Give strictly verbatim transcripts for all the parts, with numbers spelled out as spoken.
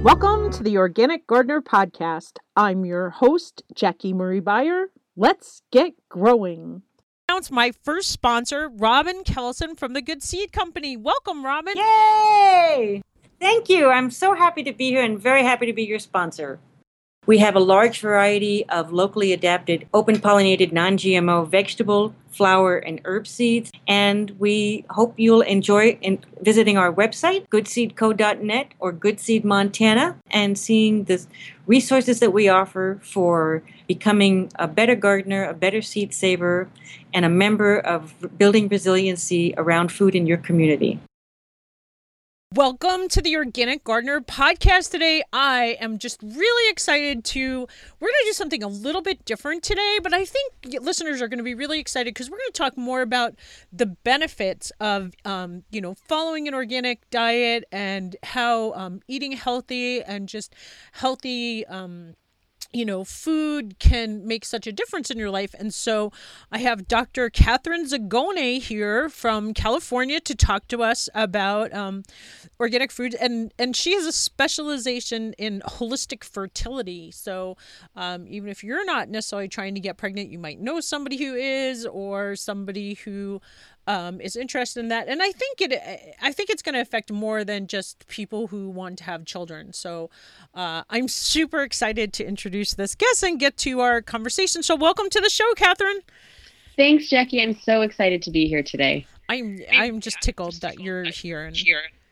Welcome to the Organic Gardener Podcast. I'm your host, Jackie Marie Beyer. Let's get growing. Announce my first sponsor, Robin Kellison from the Good Seed Company. Welcome, Robin. Yay! Thank you. I'm so happy to be here and very happy to be your sponsor. We have a large variety of locally adapted, open-pollinated, non-G M O vegetable, flower, and herb seeds. And we hope you'll enjoy in visiting our website, good seed co dot net or Good Seed Montana, and seeing the resources that we offer for becoming a better gardener, a better seed saver, and a member of building resiliency around food in your community. Welcome to the Organic Gardener Podcast today. I am just really excited to, we're going to do something a little bit different today, but I think listeners are going to be really excited because we're going to talk more about the benefits of, um, you know, following an organic diet and how um, eating healthy and just healthy, um, you know, food can make such a difference in your life. And so I have Doctor Catherine Zagone here from California to talk to us about um, organic food. And, and she has a specialization in holistic fertility. So um, even if you're not necessarily trying to get pregnant, you might know somebody who is, or somebody who Um, is interested in that. And I think it, I think it's going to affect more than just people who want to have children. So uh, I'm super excited to introduce this guest and get to our conversation. So welcome to the show, Catherine. Thanks, Jackie. I'm so excited to be here today. I'm I'm just tickled that you're here. And,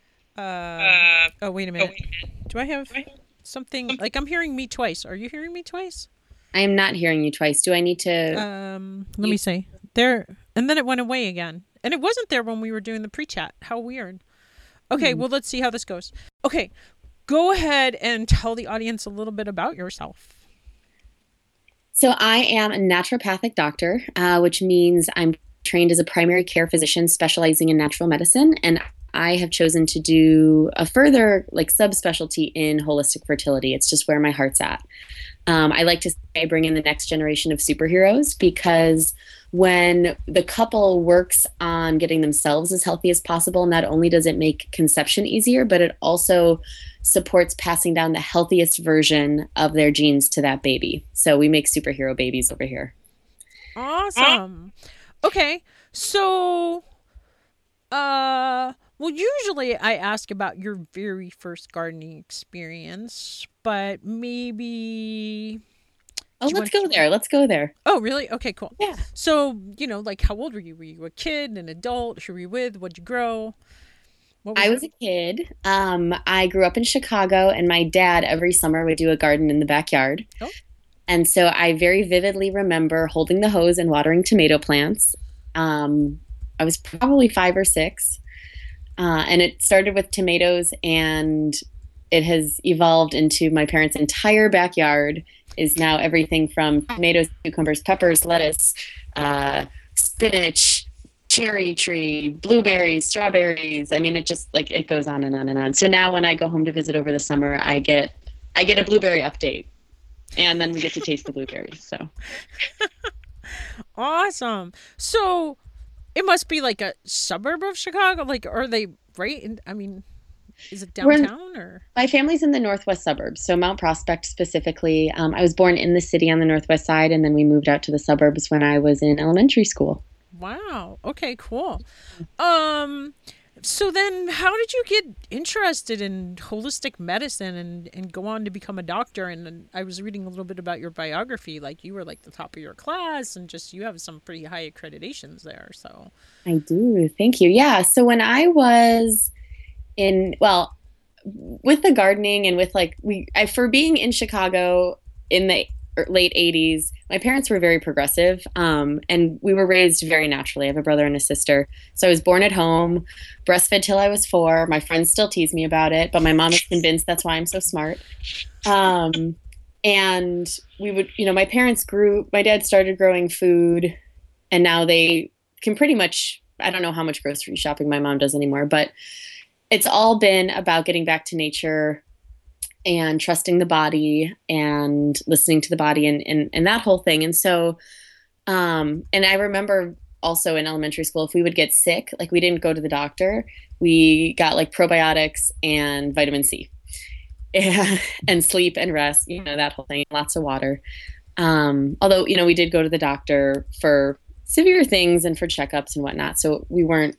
uh, oh, wait a minute. Do I have something? Like, I'm hearing me twice. Are you hearing me twice? I am not hearing you twice. Do I need to? Um, let me see. There, and then it went away again. And it wasn't there when we were doing the pre-chat. How weird. Okay, mm. Well, let's see how this goes. Okay, go ahead and tell the audience a little bit about yourself. So I am a naturopathic doctor, uh, which means I'm trained as a primary care physician specializing in natural medicine. And I have chosen to do a further like subspecialty in holistic fertility. It's just where my heart's at. Um, I like to say I bring in the next generation of superheroes because when the couple works on getting themselves as healthy as possible, not only does it make conception easier, but it also supports passing down the healthiest version of their genes to that baby. So we make superhero babies over here. Awesome. Okay. So, uh, well, usually I ask about your very first gardening experience, but maybe... Oh, let's go there. Let's go there. Oh, really? Okay, cool. Yeah. So, you know, like how old were you? Were you a kid, an adult? Who were you with? What'd you grow? What was I was a kid. Um, I grew up in Chicago, and my dad every summer would do a garden in the backyard. Oh. And so I very vividly remember holding the hose and watering tomato plants. Um, I was probably five or six. Uh, and it started with tomatoes, and it has evolved into my parents' entire backyard is now everything from tomatoes, cucumbers, peppers, lettuce, uh, spinach, cherry tree, blueberries, strawberries. I mean, it just like it goes on and on and on. So now when I go home to visit over the summer, I get I get a blueberry update, and then we get to taste the blueberries. So awesome. So it must be like a suburb of Chicago. Like, are they right? In, I mean. Is it downtown in, or? My family's in the northwest suburbs, so Mount Prospect specifically. Um, I was born in the city on the northwest side, and then we moved out to the suburbs when I was in elementary school. Wow. Okay, cool. Um, so then how did you get interested in holistic medicine and, and go on to become a doctor? And, and I was reading a little bit about your biography, like you were like the top of your class and just you have some pretty high accreditations there. So I do. Thank you. Yeah. So when I was in, well, with the gardening and with like, we, I, for being in Chicago in the late eighties, my parents were very progressive, um, and we were raised very naturally. I have a brother and a sister. So I was born at home, breastfed till I was four. My friends still tease me about it, but my mom is convinced that's why I'm so smart. Um, and we would, you know, my parents grew, my dad started growing food, and now they can pretty much, I don't know how much grocery shopping my mom does anymore, but it's all been about getting back to nature and trusting the body and listening to the body and, and, and that whole thing. And so, um, and I remember also in elementary school, if we would get sick, like we didn't go to the doctor, we got like probiotics and vitamin C. and, and sleep and rest, you know, that whole thing, lots of water. Um, although, you know, we did go to the doctor for severe things and for checkups and whatnot. So we weren't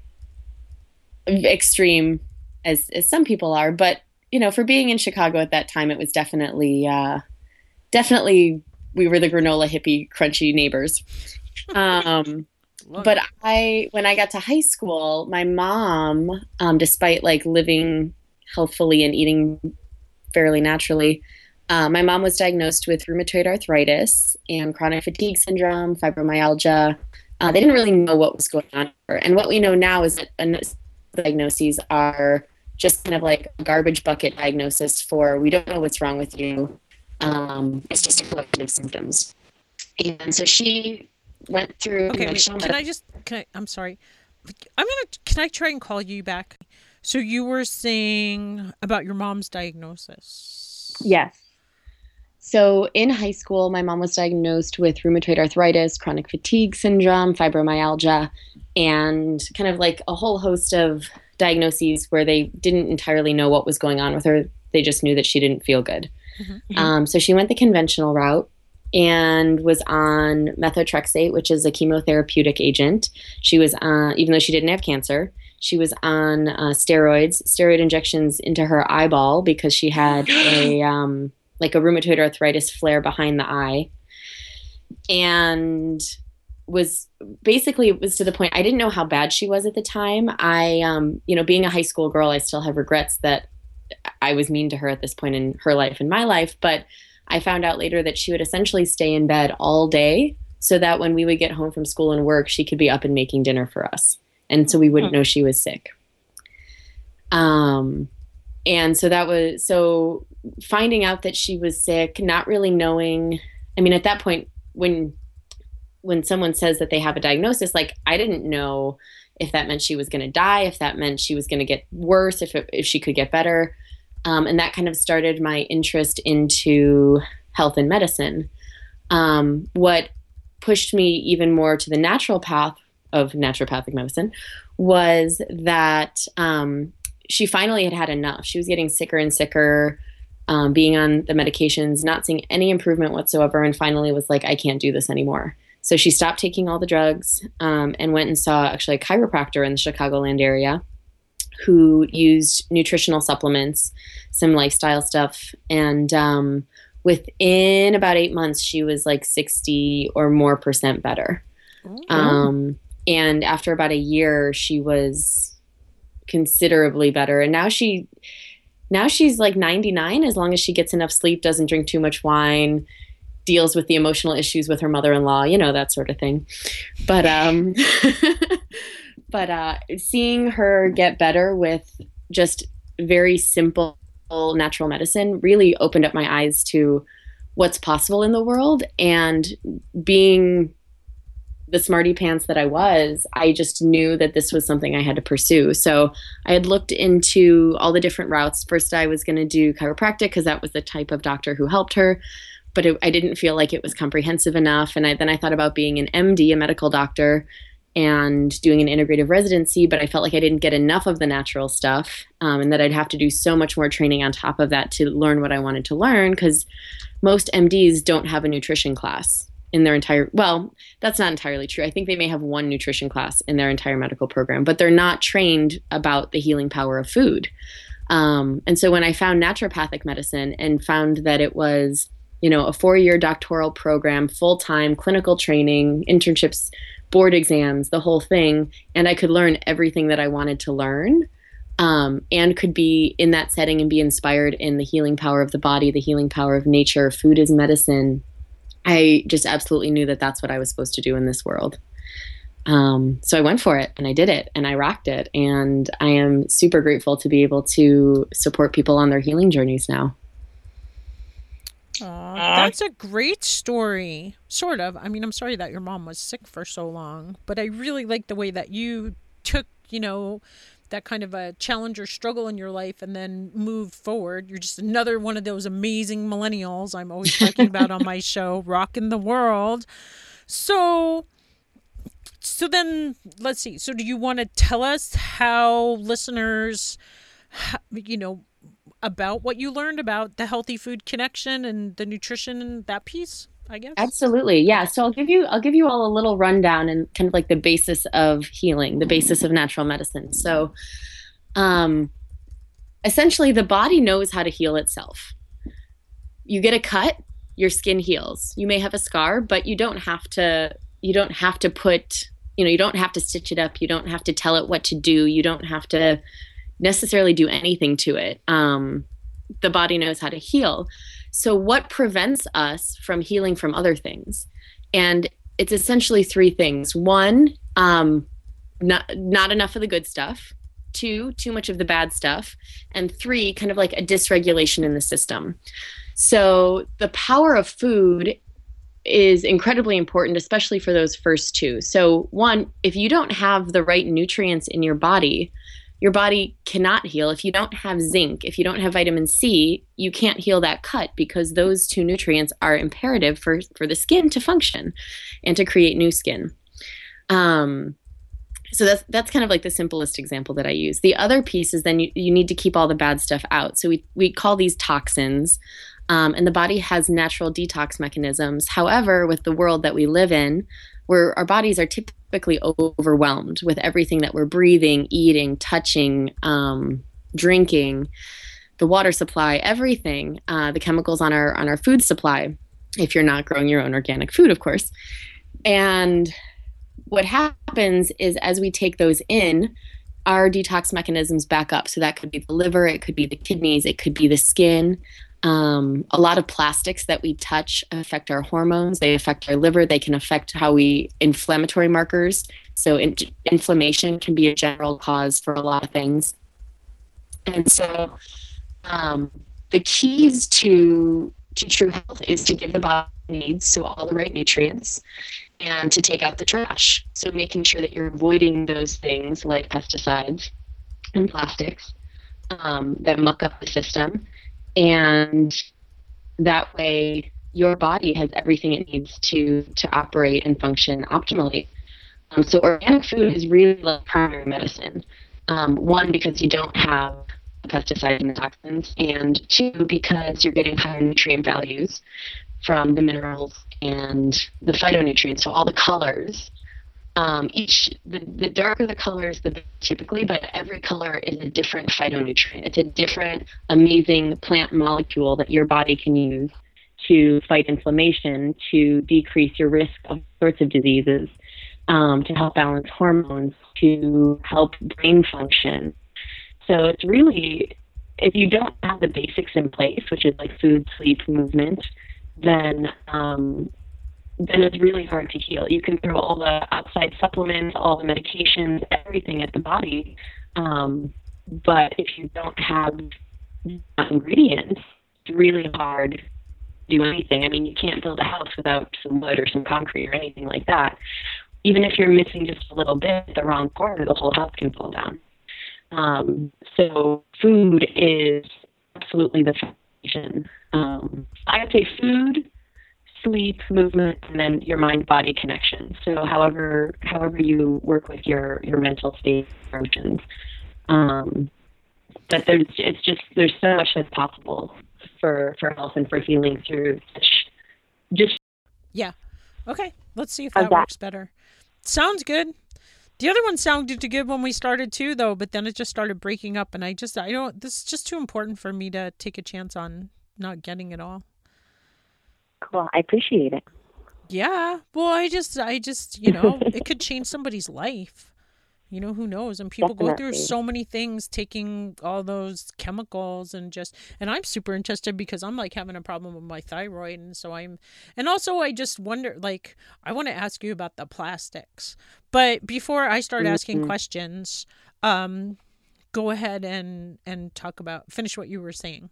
extreme as, as some people are, but, you know, for being in Chicago at that time, it was definitely, uh, definitely, we were the granola hippie crunchy neighbors. Um, but I, when I got to high school, my mom, um, despite like living healthfully and eating fairly naturally, uh, my mom was diagnosed with rheumatoid arthritis and chronic fatigue syndrome, fibromyalgia. Uh, they didn't really know what was going on. And what we know now is that diagnoses are just kind of like a garbage bucket diagnosis for, we don't know what's wrong with you. Um, it's just a collection of symptoms. And so she went through okay, conventional wait, can I just, can I, I'm sorry. I'm going to, can I try and call you back? So you were saying about your mom's diagnosis. Yes. So in high school, my mom was diagnosed with rheumatoid arthritis, chronic fatigue syndrome, fibromyalgia, and kind of like a whole host of diagnoses where they didn't entirely know what was going on with her. They just knew that she didn't feel good. Mm-hmm. Um, so she went the conventional route and was on methotrexate, which is a chemotherapeutic agent. She was on, even though she didn't have cancer, she was on uh, steroids, steroid injections into her eyeball because she had a um, like a rheumatoid arthritis flare behind the eye, and was basically, it was to the point, I didn't know how bad she was at the time. I, um, you know, being a high school girl, I still have regrets that I was mean to her at this point in her life and my life, but I found out later that she would essentially stay in bed all day so that when we would get home from school and work, she could be up and making dinner for us. And so we wouldn't know she was sick. Um, and so that was, so finding out that she was sick, not really knowing, I mean, at that point, when, when someone says that they have a diagnosis, like I didn't know if that meant she was going to die, if that meant she was going to get worse, if it, if she could get better. Um, and that kind of started my interest into health and medicine. Um, what pushed me even more to the natural path of naturopathic medicine was that um, she finally had had enough. She was getting sicker and sicker, um, being on the medications, not seeing any improvement whatsoever, and finally was like, I can't do this anymore. So she stopped taking all the drugs um, and went and saw actually a chiropractor in the Chicagoland area who used nutritional supplements, some lifestyle stuff. And um, within about eight months, she was like sixty or more percent better. Mm-hmm. Um, and after about a year, she was considerably better. And now she, now she's like ninety-nine, as long as she gets enough sleep, doesn't drink too much wine, deals with the emotional issues with her mother-in-law, you know, that sort of thing. But, um, but, uh, seeing her get better with just very simple natural medicine really opened up my eyes to what's possible in the world. And being the smarty pants that I was, I just knew that this was something I had to pursue. So I had looked into all the different routes. First, I was going to do chiropractic because that was the type of doctor who helped her. But it, I didn't feel like it was comprehensive enough. And I, then I thought about being an M D, a medical doctor, and doing an integrative residency, but I felt like I didn't get enough of the natural stuff, um, and that I'd have to do so much more training on top of that to learn what I wanted to learn, because most M Ds don't have a nutrition class in their entire, well, that's not entirely true. I think they may have one nutrition class in their entire medical program, but they're not trained about the healing power of food. Um, and so when I found naturopathic medicine and found that it was, you know, a four-year doctoral program, full-time clinical training, internships, board exams, the whole thing, and I could learn everything that I wanted to learn, um, and could be in that setting and be inspired in the healing power of the body, the healing power of nature, food is medicine. I just absolutely knew that that's what I was supposed to do in this world. Um, so I went for it and I did it and I rocked it. And I am super grateful to be able to support people on their healing journeys now. Aw, that's a great story. Sort of. I mean, I'm sorry that your mom was sick for so long, but I really like the way that you took, you know, that kind of a challenge or struggle in your life and then moved forward. You're just another one of those amazing millennials I'm always talking about on my show, rocking the world. So, so then let's see. So do you want to tell us how listeners, you know, about what you learned about the healthy food connection and the nutrition and that piece, I guess? Absolutely. Yeah. So I'll give you I'll give you all a little rundown and kind of like the basis of healing, the basis of natural medicine. So um essentially the body knows how to heal itself. You get a cut, your skin heals. You may have a scar, but you don't have to you don't have to put, you know, you don't have to stitch it up. You don't have to tell it what to do. You don't have to necessarily do anything to it. Um, the body knows how to heal. So what prevents us from healing from other things? And it's essentially three things. One, um, not, not enough of the good stuff. Two, too much of the bad stuff. And three, kind of like a dysregulation in the system. So the power of food is incredibly important, especially for those first two. So one, if you don't have the right nutrients in your body, your body cannot heal. If you don't have zinc, if you don't have vitamin C, you can't heal that cut because those two nutrients are imperative for, for the skin to function and to create new skin. Um, so that's that's kind of like the simplest example that I use. The other piece is then you, you need to keep all the bad stuff out. So we, we call these toxins, um, and the body has natural detox mechanisms. However, with the world that we live in, where our bodies are typically overwhelmed with everything that we're breathing, eating, touching, um, drinking, the water supply, everything, uh, the chemicals on our on our food supply, if you're not growing your own organic food, of course. And what happens is as we take those in, our detox mechanisms back up. So that could be the liver, it could be the kidneys, it could be the skin. Um, a lot of plastics that we touch affect our hormones. They affect our liver. They can affect how we inflammatory markers. So in, inflammation can be a general cause for a lot of things. And so um, the keys to to true health is to give the body needs, so all the right nutrients, and to take out the trash. So making sure that you're avoiding those things like pesticides and plastics um, that muck up the system. And that way your body has everything it needs to to operate and function optimally. Um, so organic food is really like primary medicine. Um, one, because you don't have pesticides and toxins, and two, because you're getting higher nutrient values from the minerals and the phytonutrients, so all the colors. Um, each the, the darker the colors, the better typically, but every color is a different phytonutrient. It's a different, amazing plant molecule that your body can use to fight inflammation, to decrease your risk of sorts of diseases, um, to help balance hormones, to help brain function. So it's really, if you don't have the basics in place, which is like food, sleep, movement, then um, then it's really hard to heal. You can throw all the outside supplements, all the medications, everything at the body. Um, but if you don't have ingredients, it's really hard to do anything. I mean, you can't build a house without some wood or some concrete or anything like that. Even if you're missing just a little bit, the wrong part, the whole house can fall down. Um, so food is absolutely the foundation. Um, I would say food, sleep, movement, and then your mind-body connection. So however however you work with your, your mental state emotions. Um, but there's it's just there's so much that's possible for, for health and for healing through such just Yeah. Okay. Let's see if that, that works better. Sounds good. The other one sounded good when we started too, though, but then it just started breaking up, and I just I don't this is just too important for me to take a chance on not getting it all. Cool. I appreciate it. Yeah. Well, I just, I just, you know, it could change somebody's life. You know, who knows? And people Definitely. go through so many things taking all those chemicals and just, and I'm super interested because I'm like having a problem with my thyroid. And so I'm, and also I just wonder, like, I want to ask you about the plastics. But before I start Mm-hmm. asking questions, um, go ahead and, and talk about, finish what you were saying.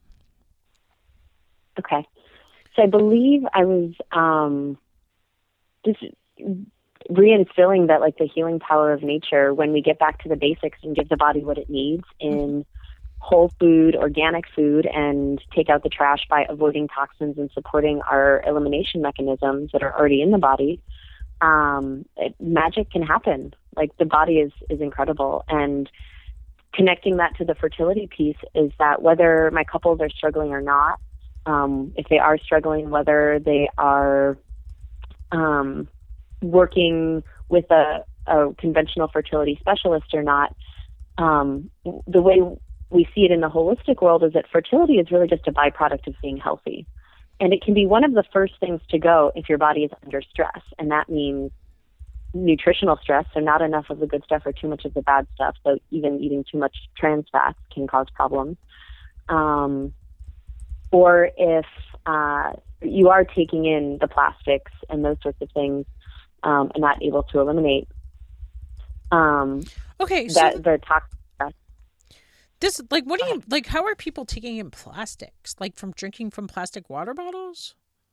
Okay. So I believe I was um, just reinstilling that, like, the healing power of nature when we get back to the basics and give the body what it needs in whole food, organic food, and take out the trash by avoiding toxins and supporting our elimination mechanisms that are already in the body. Um, it, magic can happen. Like, the body is, is incredible. And connecting that to the fertility piece is that whether my couples are struggling or not, um, if they are struggling, whether they are um, working with a, a conventional fertility specialist or not, um, the way we see it in the holistic world is that fertility is really just a byproduct of being healthy. And it can be one of the first things to go if your body is under stress. And that means nutritional stress, so not enough of the good stuff or too much of the bad stuff. So even eating too much trans fats can cause problems. Um, or if uh, you are taking in the plastics and those sorts of things um, and not able to eliminate um, okay, that, so the toxic. this, like, what do you, like, how are people taking in plastics? Like from drinking from plastic water bottles?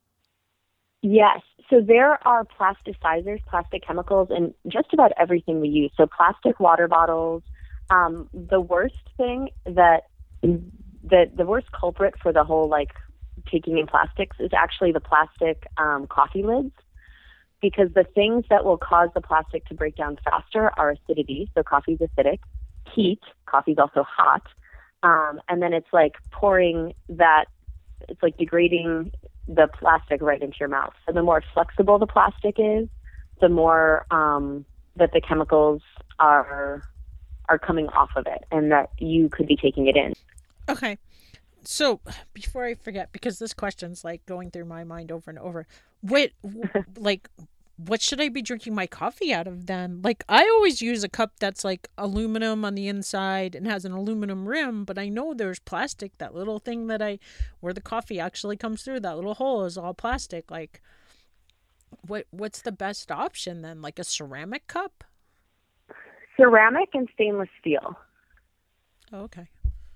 Yes. So there are plasticizers, plastic chemicals, in just about everything we use. So plastic water bottles. Um, the worst thing that, the, the worst culprit for the whole, like, taking in plastics is actually the plastic um, coffee lids. Because the things that will cause the plastic to break down faster are acidity. So coffee's acidic. Heat. Coffee's also hot. Um, and then it's like pouring that, it's like degrading the plastic right into your mouth. So the more flexible the plastic is, the more um, that the chemicals are are coming off of it, and that you could be taking it in. Okay. So before I forget, because this question's like going through my mind over and over, what, like, what should I be drinking my coffee out of then? Like, I always use a cup that's like aluminum on the inside and has an aluminum rim, but I know there's plastic, that little thing that I, where the coffee actually comes through, that little hole is all plastic. Like, what, what's the best option then? Like a ceramic cup? Ceramic and stainless steel. Oh, okay.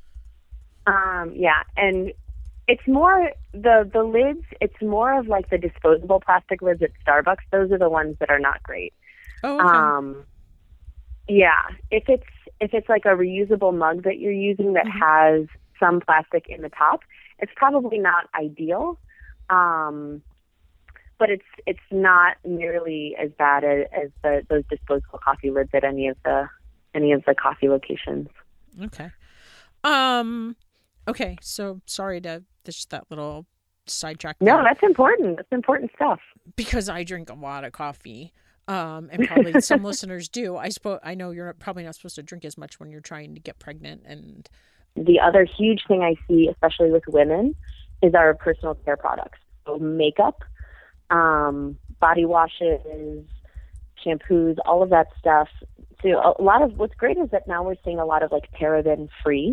Um, yeah, and it's more, the, the lids, it's more of like the disposable plastic lids at Starbucks. Those are the ones that are not great. Oh, okay. Um, yeah, if it's, if it's like a reusable mug that you're using that mm-hmm. has some plastic in the top, it's probably not ideal. Um, but it's, it's not nearly as bad as, as the, those disposable coffee lids at any of the, any of the coffee locations. Okay. Um, okay. So sorry to just that little sidetrack. No, there. that's important. That's important stuff. Because I drink a lot of coffee. Um, and probably some listeners do. I suppose, I know you're probably not supposed to drink as much when you're trying to get pregnant. And the other huge thing I see, especially with women, is our personal care products. So makeup, um, body washes, shampoos, all of that stuff. So a lot of, what's great is that now we're seeing a lot of like paraben free.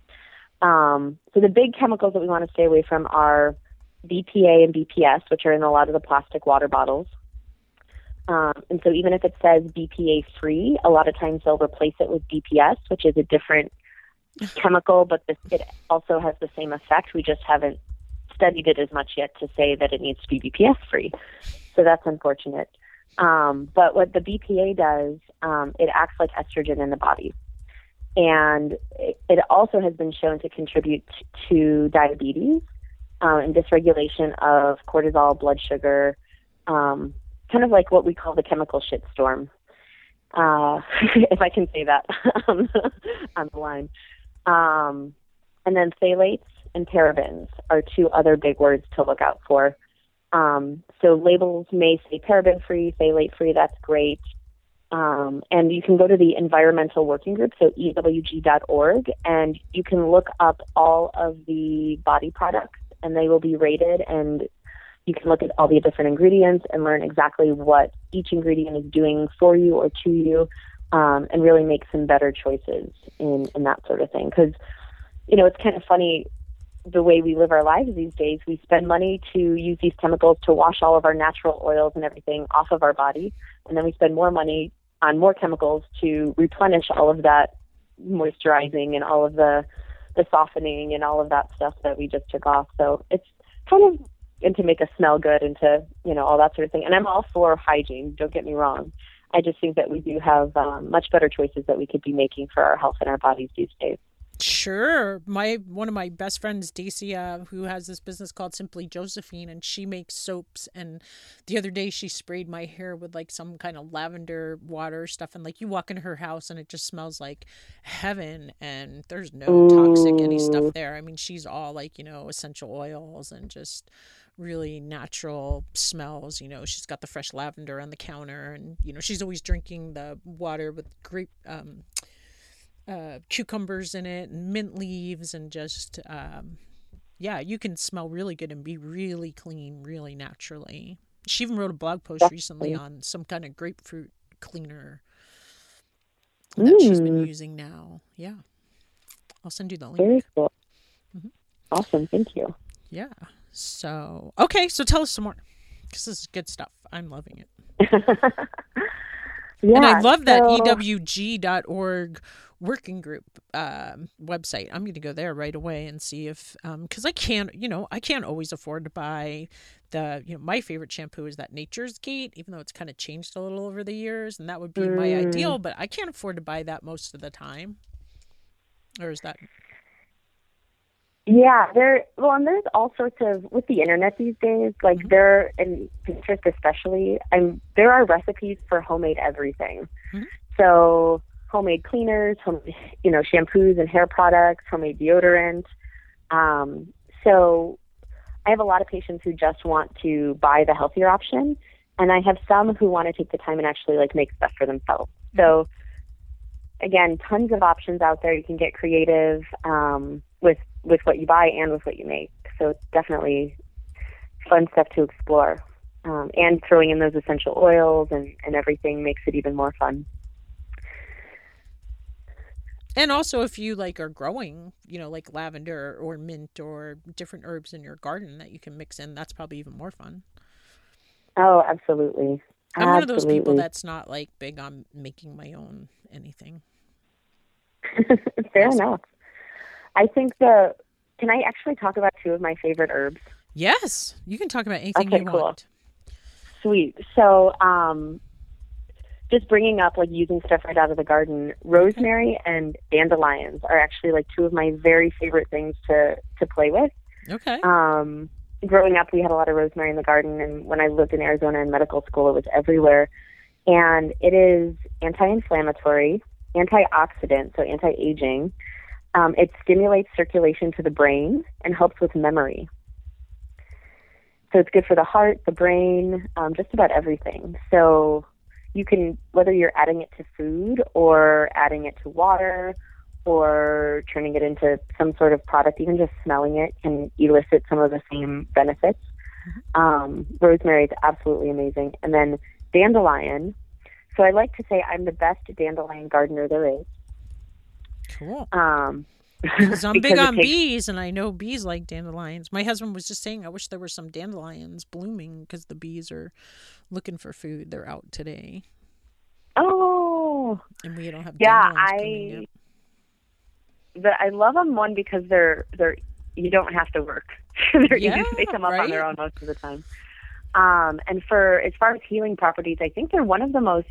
Um, so the big chemicals that we want to stay away from are B P A and B P S, which are in a lot of the plastic water bottles. Um, and so even if it says B P A free, a lot of times they'll replace it with B P S, which is a different chemical, but this, it also has the same effect. We just haven't studied it as much yet to say that it needs to be B P S free. So that's unfortunate. Um, but what the B P A does, um, it acts like estrogen in the body. And it, it also has been shown to contribute to diabetes um, and dysregulation of cortisol, blood sugar, um, kind of like what we call the chemical shitstorm, uh, if I can say that on the line. Um, and then phthalates and parabens are two other big words to look out for. Um, so labels may say paraben-free, phthalate-free, that's great. Um, and you can go to the Environmental Working Group, so E W G dot org, and you can look up all of the body products, and they will be rated, and you can look at all the different ingredients and learn exactly what each ingredient is doing for you or to you, um, and really make some better choices in, in that sort of thing. Because, you know, it's kind of funny the way we live our lives these days. We spend money to use these chemicals to wash all of our natural oils and everything off of our body, and then we spend more money on more chemicals to replenish all of that moisturizing and all of the the softening and all of that stuff that we just took off. So it's kind of, and to make us smell good and to, you know, all that sort of thing. And I'm all for hygiene, don't get me wrong. I just think that we do have um, much better choices that we could be making for our health and our bodies these days. Sure. My one of my best friends, Dacia, who has this business called Simply Josephine, and she makes soaps. And the other day she sprayed my hair with like some kind of lavender water stuff. And like you walk into her house and it just smells like heaven. And there's no Ooh. toxic any stuff there. I mean, she's all like, you know, essential oils and just really natural smells. You know, she's got the fresh lavender on the counter, and you know, she's always drinking the water with grape um uh, cucumbers in it and mint leaves, and just um, yeah, you can smell really good and be really clean really naturally. She even wrote a blog post Definitely. recently on some kind of grapefruit cleaner that she's been Mm, using now. Yeah, I'll send you the link. very cool. Mhm. Awesome. Thank you. Yeah, so okay, so tell us some more, because this is good stuff. I'm loving it. Yeah. And I love that so- E W G dot org working group um, website. I'm going to go there right away and see if, because I can't, you know, I can't always afford to buy the, you know, my favorite shampoo is that Nature's Gate, even though it's kind of changed a little over the years, and that would be my Mm. ideal, but I can't afford to buy that most of the time. Or is that? Yeah, there. Well, and there's all sorts of with the internet these days. Like Mhm. there, and Pinterest especially. And there are recipes for homemade everything. Mhm. So homemade cleaners, home, you know, shampoos and hair products, homemade deodorant. Um, so I have a lot of patients who just want to buy the healthier option, and I have some who want to take the time and actually like make stuff for themselves. So again, tons of options out there. You can get creative um, with with what you buy and with what you make. So it's definitely fun stuff to explore. Um, and throwing in those essential oils and, and everything makes it even more fun. And also, if you like are growing, you know, like lavender or mint or different herbs in your garden that you can mix in, that's probably even more fun. Oh, absolutely. I'm one of those people Absolutely. that's not like big on making my own anything. Fair Awesome. enough. I think the, can I actually talk about two of my favorite herbs? Yes, you can talk about anything Okay, you cool. want. Sweet. So, um, just bringing up like using stuff right out of the garden, rosemary and dandelions are actually like two of my very favorite things to, to play with. Okay. Um, growing up, we had a lot of rosemary in the garden, and when I lived in Arizona in medical school, it was everywhere. And it is anti-inflammatory, antioxidant, so anti-aging. Um, it stimulates circulation to the brain and helps with memory. So it's good for the heart, the brain, um, just about everything. So you can, whether you're adding it to food or adding it to water or turning it into some sort of product, even just smelling it can elicit some of the same benefits. Um, rosemary is absolutely amazing. And then dandelion. So I like to say I'm the best dandelion gardener there is. Cool. Um, Because I'm big because it on takes- bees, and I know bees like dandelions. My husband was just saying, I wish there were some dandelions blooming because the bees are looking for food. They're out today, Oh, and we don't have yeah, dandelions blooming I, yet. the, I love them, one, because they're, they're, you don't have to work. They're easy. Yeah, They come up on their right? own most of the time. Um, and for, as far as healing properties, I think they're one of the most,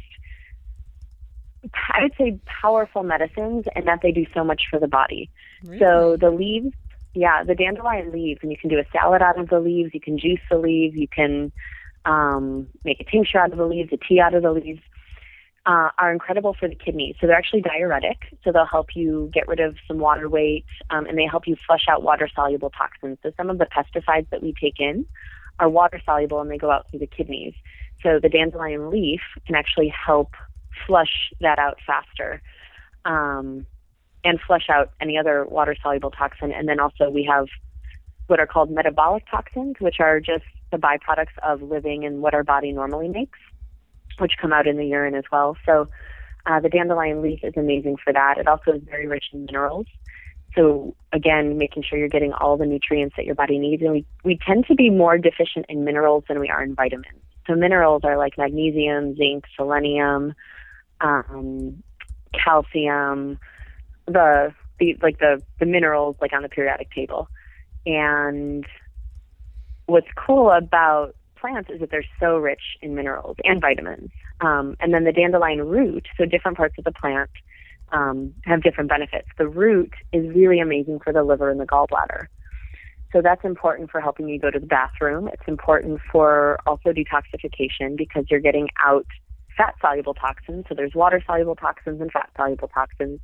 I would say, powerful medicines, and that they do so much for the body. Really? So the leaves, yeah, the dandelion leaves, and you can do a salad out of the leaves, you can juice the leaves, you can um, make a tincture out of the leaves, a tea out of the leaves, uh, are incredible for the kidneys. So they're actually diuretic, so they'll help you get rid of some water weight, um, and they help you flush out water-soluble toxins. So some of the pesticides that we take in are water-soluble, and they go out through the kidneys. So the dandelion leaf can actually help flush that out faster. Um, and flush out any other water-soluble toxin. And then also we have what are called metabolic toxins, which are just the byproducts of living and what our body normally makes, which come out in the urine as well. So uh, the dandelion leaf is amazing for that. It also is very rich in minerals. So again, making sure you're getting all the nutrients that your body needs. And we, we tend to be more deficient in minerals than we are in vitamins. So minerals are like magnesium, zinc, selenium, um, calcium, the, the like the, the minerals like on the periodic table. And what's cool about plants is that they're so rich in minerals and vitamins. Um, and then the dandelion root, so different parts of the plant, um, have different benefits. The root is really amazing for the liver and the gallbladder. So that's important for helping you go to the bathroom. It's important for also detoxification because you're getting out fat-soluble toxins. So there's water-soluble toxins and fat-soluble toxins.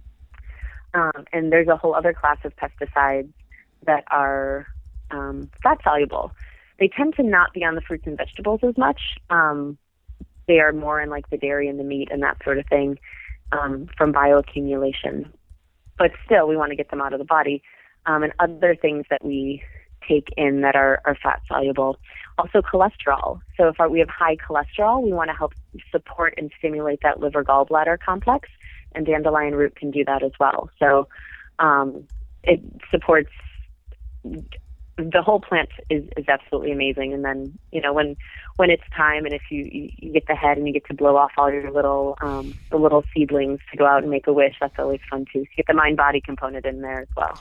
Um, and there's a whole other class of pesticides that are um, fat-soluble. They tend to not be on the fruits and vegetables as much. Um, they are more in like the dairy and the meat and that sort of thing um, from bioaccumulation. But still, we want to get them out of the body. Um, and other things that we take in that are, are fat-soluble. Also cholesterol. So if our, we have high cholesterol, we want to help support and stimulate that liver-gallbladder complex, and dandelion root can do that as well. So um, it supports, the whole plant is, is absolutely amazing. And then, you know, when when it's time and if you, you, you get the head and you get to blow off all your little, um, the little seedlings to go out and make a wish, that's always fun too. So you get the mind-body component in there as well.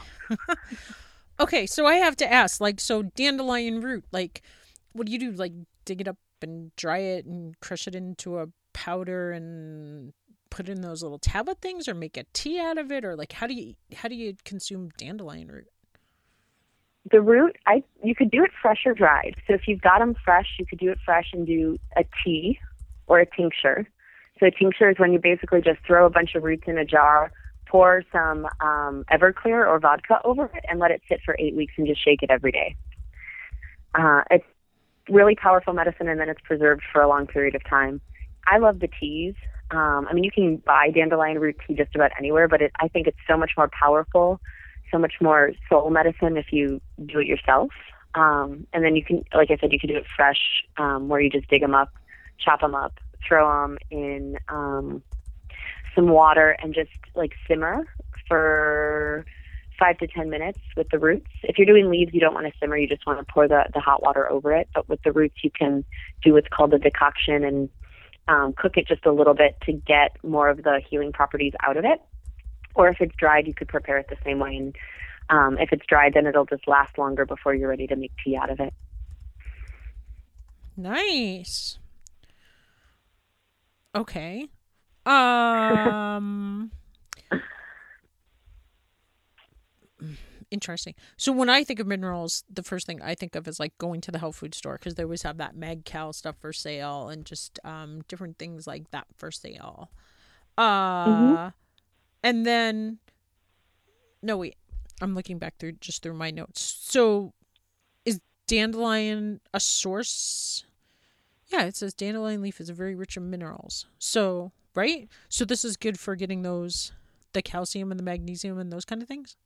Okay, so I have to ask, like, so dandelion root, like, what do you do? Like, dig it up and dry it and crush it into a powder and put it in those little tablet things, or make a tea out of it, or like, how do you how do you consume dandelion root? The root, I you could do it fresh or dried. So if you've got them fresh, you could do it fresh and do a tea or a tincture. So a tincture is when you basically just throw a bunch of roots in a jar, pour some um, Everclear or vodka over it, and let it sit for eight weeks and just shake it every day. Uh, it's really powerful medicine, and then it's preserved for a long period of time. I love the teas. Um, I mean, you can buy dandelion root tea just about anywhere, but it, I think it's so much more powerful, so much more soul medicine if you do it yourself. Um, and then you can, like I said, you can do it fresh, um, where you just dig them up, chop them up, throw them in um, some water and just like simmer for five to ten minutes with the roots. If you're doing leaves, you don't want to simmer. You just want to pour the, the hot water over it. But with the roots, you can do what's called a decoction and um, cook it just a little bit to get more of the healing properties out of it. Or if it's dried, you could prepare it the same way. And um, if it's dried, then it'll just last longer before you're ready to make tea out of it. Nice. Okay. Um... Interesting. So when I think of minerals, the first thing I think of is like going to the health food store, because they always have that Mag-Cal stuff for sale and just um, different things like that for sale. Uh, mm-hmm. And then, no, wait, I'm looking back through just through my notes. So is dandelion a source? Yeah, it says dandelion leaf is very rich in minerals. So, right? So this is good for getting those, the calcium and the magnesium and those kind of things?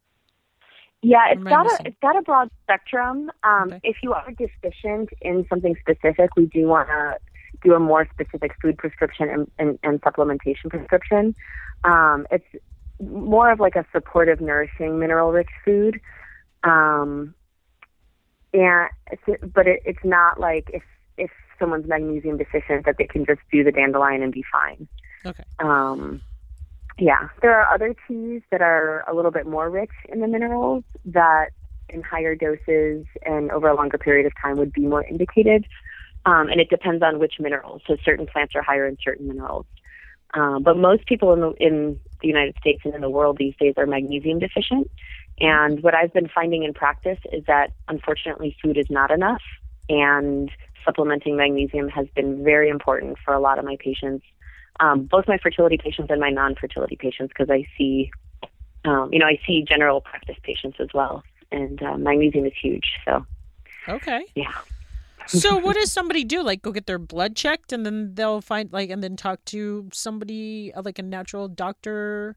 Yeah, it's got a it's got a broad spectrum. Um, okay. If you are deficient in something specific, we do want to do a more specific food prescription and, and, and supplementation prescription. Um, it's more of like a supportive, nourishing, mineral-rich food. Um, and it's, but it, it's not like if if someone's magnesium deficient that they can just do the dandelion and be fine. Okay. Um, Yeah, there are other teas that are a little bit more rich in the minerals that in higher doses and over a longer period of time would be more indicated. Um, and it depends on which minerals. So certain plants are higher in certain minerals. Um, but most people in the, in the United States and in the world these days are magnesium deficient. And what I've been finding in practice is that unfortunately food is not enough. And supplementing magnesium has been very important for a lot of my patients. Um, both my fertility patients and my non-fertility patients, because I see, um, you know, I see general practice patients as well, and uh, magnesium is huge. So, okay, yeah. So, what does somebody do? Like, go get their blood checked, and then they'll find, like, and then talk to somebody, like a natural doctor,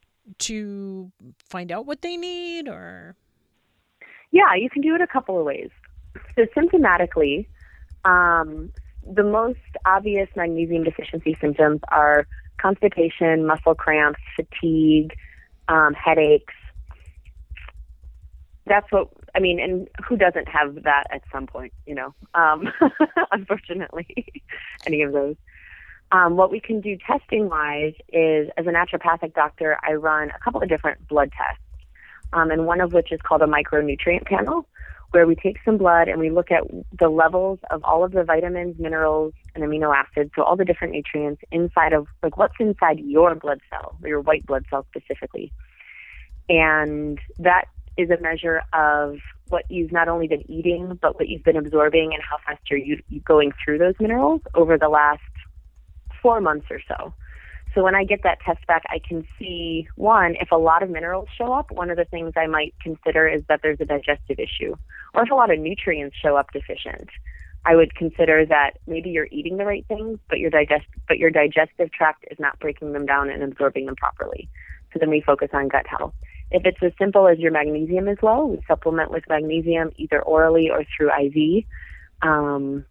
to find out what they need, or? Yeah, you can do it a couple of ways. So, symptomatically, um. the most obvious magnesium deficiency symptoms are constipation, muscle cramps, fatigue, um, headaches. That's what, I mean, and who doesn't have that at some point, you know, um, unfortunately, any of those. Um, what we can do testing-wise is, as a naturopathic doctor, I run a couple of different blood tests, um, and one of which is called a micronutrient panel, where we take some blood and we look at the levels of all of the vitamins, minerals, and amino acids, so all the different nutrients inside of, like, what's inside your blood cell, or your white blood cell specifically. And that is a measure of what you've not only been eating, but what you've been absorbing and how fast you're you, going through those minerals over the last four months or so. So when I get that test back, I can see, one, if a lot of minerals show up, one of the things I might consider is that there's a digestive issue. Or if a lot of nutrients show up deficient, I would consider that maybe you're eating the right things, but your digest but your digestive tract is not breaking them down and absorbing them properly. So then we focus on gut health. If it's as simple as your magnesium is low, we supplement with magnesium either orally or through I V, um,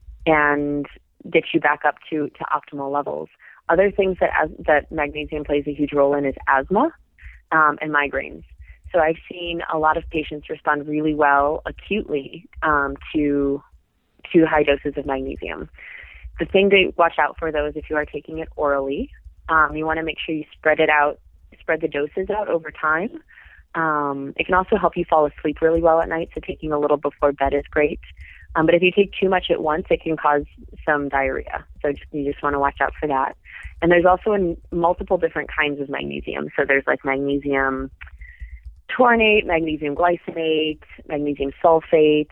and get you back up to, to optimal levels. Other things that as, that magnesium plays a huge role in is asthma um, and migraines. So I've seen a lot of patients respond really well acutely um, to to high doses of magnesium. The thing to watch out for, though, is if you are taking it orally, um, you want to make sure you spread it out, spread the doses out over time. Um, it can also help you fall asleep really well at night, so taking a little before bed is great. Um, but if you take too much at once, it can cause some diarrhea. So just, you just want to watch out for that. And there's also in multiple different kinds of magnesium. So there's like magnesium taurate, magnesium glycinate, magnesium sulfate,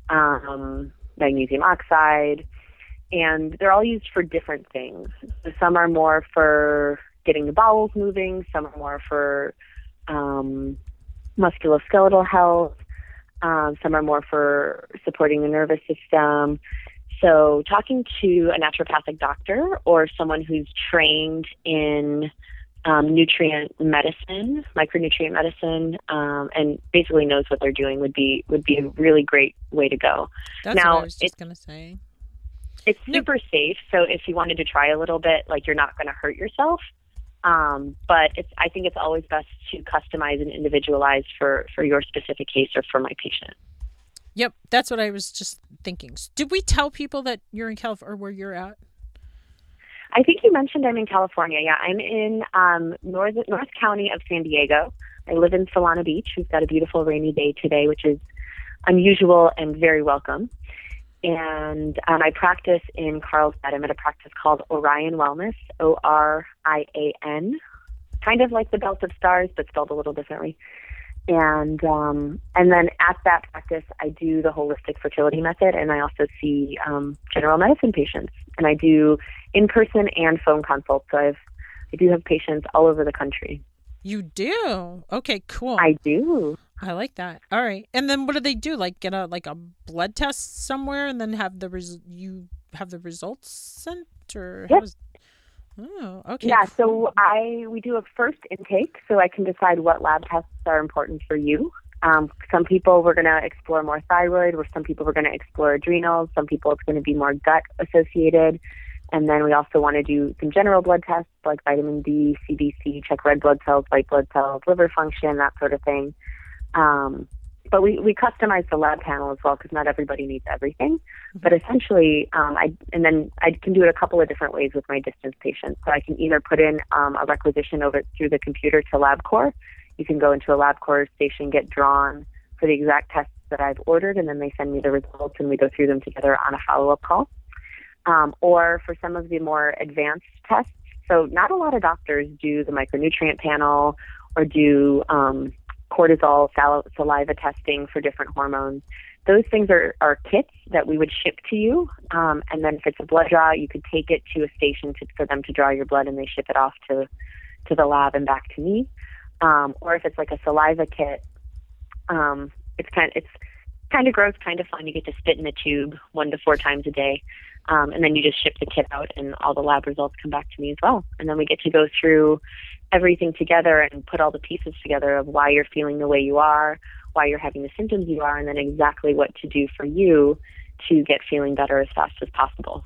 um, magnesium oxide, and they're all used for different things. So some are more for getting the bowels moving, some are more for um, musculoskeletal health, um, some are more for supporting the nervous system. So talking to a naturopathic doctor or someone who's trained in um, nutrient medicine, micronutrient medicine, um, and basically knows what they're doing would be would be a really great way to go. That's now, what I was just going to say. It's super no. safe, so if you wanted to try a little bit, like, you're not going to hurt yourself. Um, but it's, I think it's always best to customize and individualize for, for your specific case or for my patient. Yep, that's what I was just thinking. Did we tell people that you're in California or where you're at? I think you mentioned I'm in California. Yeah, I'm in um, North, North County of San Diego. I live in Solana Beach. We've got a beautiful rainy day today, which is unusual and very welcome. And um, I practice in Carlsbad. I'm at a practice called Orion Wellness, O R I A N, kind of like the Belt of Stars, but spelled a little differently. And um, and then at that practice, I do the holistic fertility method, and I also see um, general medicine patients. And I do in-person and phone consults. So I've, I do have patients all over the country. You do? Okay, cool. I do. I like that. All right. And then what do they do? Like get a like a blood test somewhere and then have the res- you have the results sent, or yep. how is- Oh, okay. Yeah, cool. so I we do a first intake so I can decide what lab tests are important for you. Um, some people we're going to explore more thyroid, or some people we're going to explore adrenals, some people it's going to be more gut associated. And then we also want to do some general blood tests like vitamin D, C B C, check red blood cells, white blood cells, liver function, that sort of thing. Um, but we, we customize the lab panel as well because not everybody needs everything. But essentially, um, I and then I can do it a couple of different ways with my distance patients. So I can either put in um, a requisition over through the computer to LabCorp. You can go into a LabCorp station, get drawn for the exact tests that I've ordered, and then they send me the results, and we go through them together on a follow-up call. Um, or for some of the more advanced tests, so not a lot of doctors do the micronutrient panel or do um, cortisol sal- saliva testing for different hormones. Those things are, are kits that we would ship to you. Um, and then if it's a blood draw, you could take it to a station to, for them to draw your blood, and they ship it off to, to the lab and back to me. Um, or if it's like a saliva kit, um, it's kind it's kind of gross, kind of fun. You get to spit in a tube one to four times a day. Um, and then you just ship the kit out, and all the lab results come back to me as well. And then we get to go through everything together and put all the pieces together of why you're feeling the way you are, why you're having the symptoms you are, and then exactly what to do for you to get feeling better as fast as possible.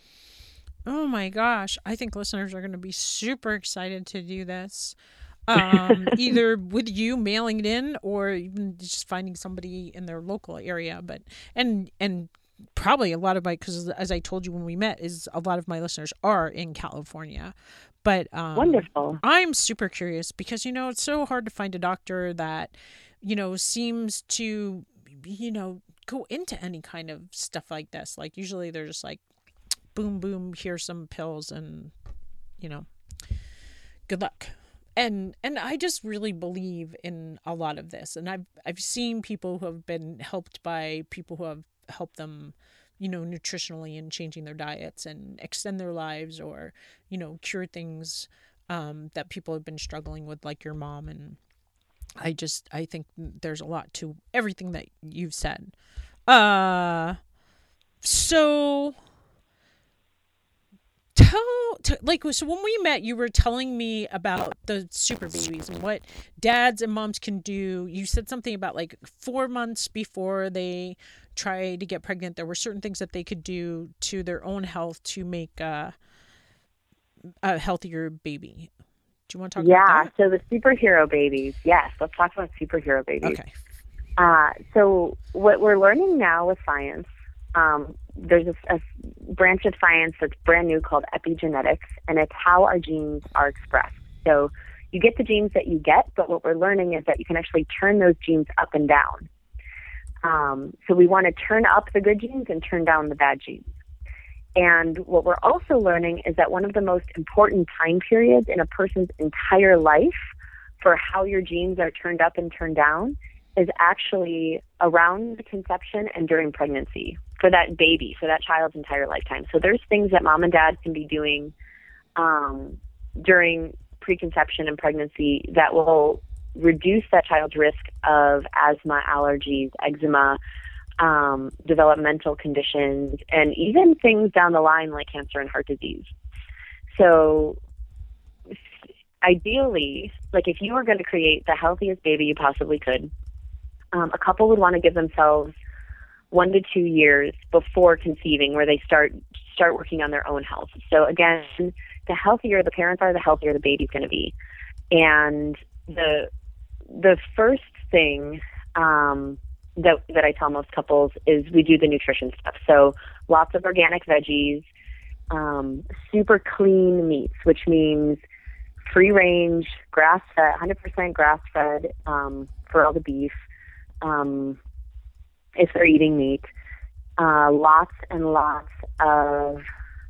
Oh my gosh. I think listeners are going to be super excited to do this. Um, either with you mailing it in or even just finding somebody in their local area. But, and, and, probably a lot of my, because as I told you when we met, is a lot of my listeners are in California. But um, wonderful. I'm super curious because, you know, it's so hard to find a doctor that, you know, seems to you know, go into any kind of stuff like this. Like usually they're just like, boom, boom, here's some pills and, you know, good luck. And and I just really believe in a lot of this. And I've I've seen people who have been helped by people who have helped them, you know, nutritionally and changing their diets and extend their lives, or, you know, cure things um, that people have been struggling with, like your mom. And I just, I think there's a lot to everything that you've said. Uh, so tell, t- like, so when we met, you were telling me about the super babies and what dads and moms can do. You said something about like four months before they try to get pregnant, there were certain things that they could do to their own health to make uh, a healthier baby. Do you want to talk yeah, about that? Yeah, so the superhero babies. Yes, let's talk about superhero babies. Okay. Uh, so what we're learning now with science, um, there's a, a branch of science that's brand new called epigenetics, and it's how our genes are expressed. So you get the genes that you get, but what we're learning is that you can actually turn those genes up and down. Um, so we want to turn up the good genes and turn down the bad genes. And what we're also learning is that one of the most important time periods in a person's entire life for how your genes are turned up and turned down is actually around conception and during pregnancy for that baby, for that child's entire lifetime. So there's things that mom and dad can be doing um, during preconception and pregnancy that will reduce that child's risk of asthma, allergies, eczema, um, developmental conditions, and even things down the line like cancer and heart disease. So ideally, like if you were going to create the healthiest baby you possibly could, um, a couple would want to give themselves one to two years before conceiving, where they start start working on their own health. So again, the healthier the parents are, the healthier the baby's going to be. And the the first thing um, that that I tell most couples is we do the nutrition stuff. So lots of organic veggies, um, super clean meats, which means free range, grass fed, one hundred percent grass fed um, for all the beef. Um, if they're eating meat, uh, lots and lots of,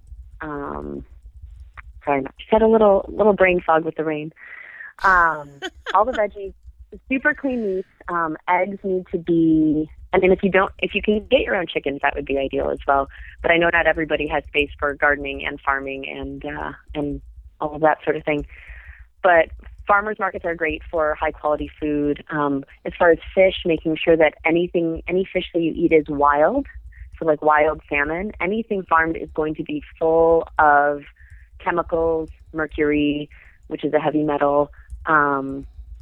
um, sorry, I just had a little little brain fog with the rain. Um, all the veggies, super clean meats. Um, eggs need to be, I mean, if you don't, if you can get your own chickens, that would be ideal as well. But I know not everybody has space for gardening and farming and uh, and all of that sort of thing. But farmers markets are great for high quality food. Um, as far as fish, making sure that anything, any fish that you eat is wild. So like wild salmon, anything farmed is going to be full of chemicals, mercury, which is a heavy metal, um,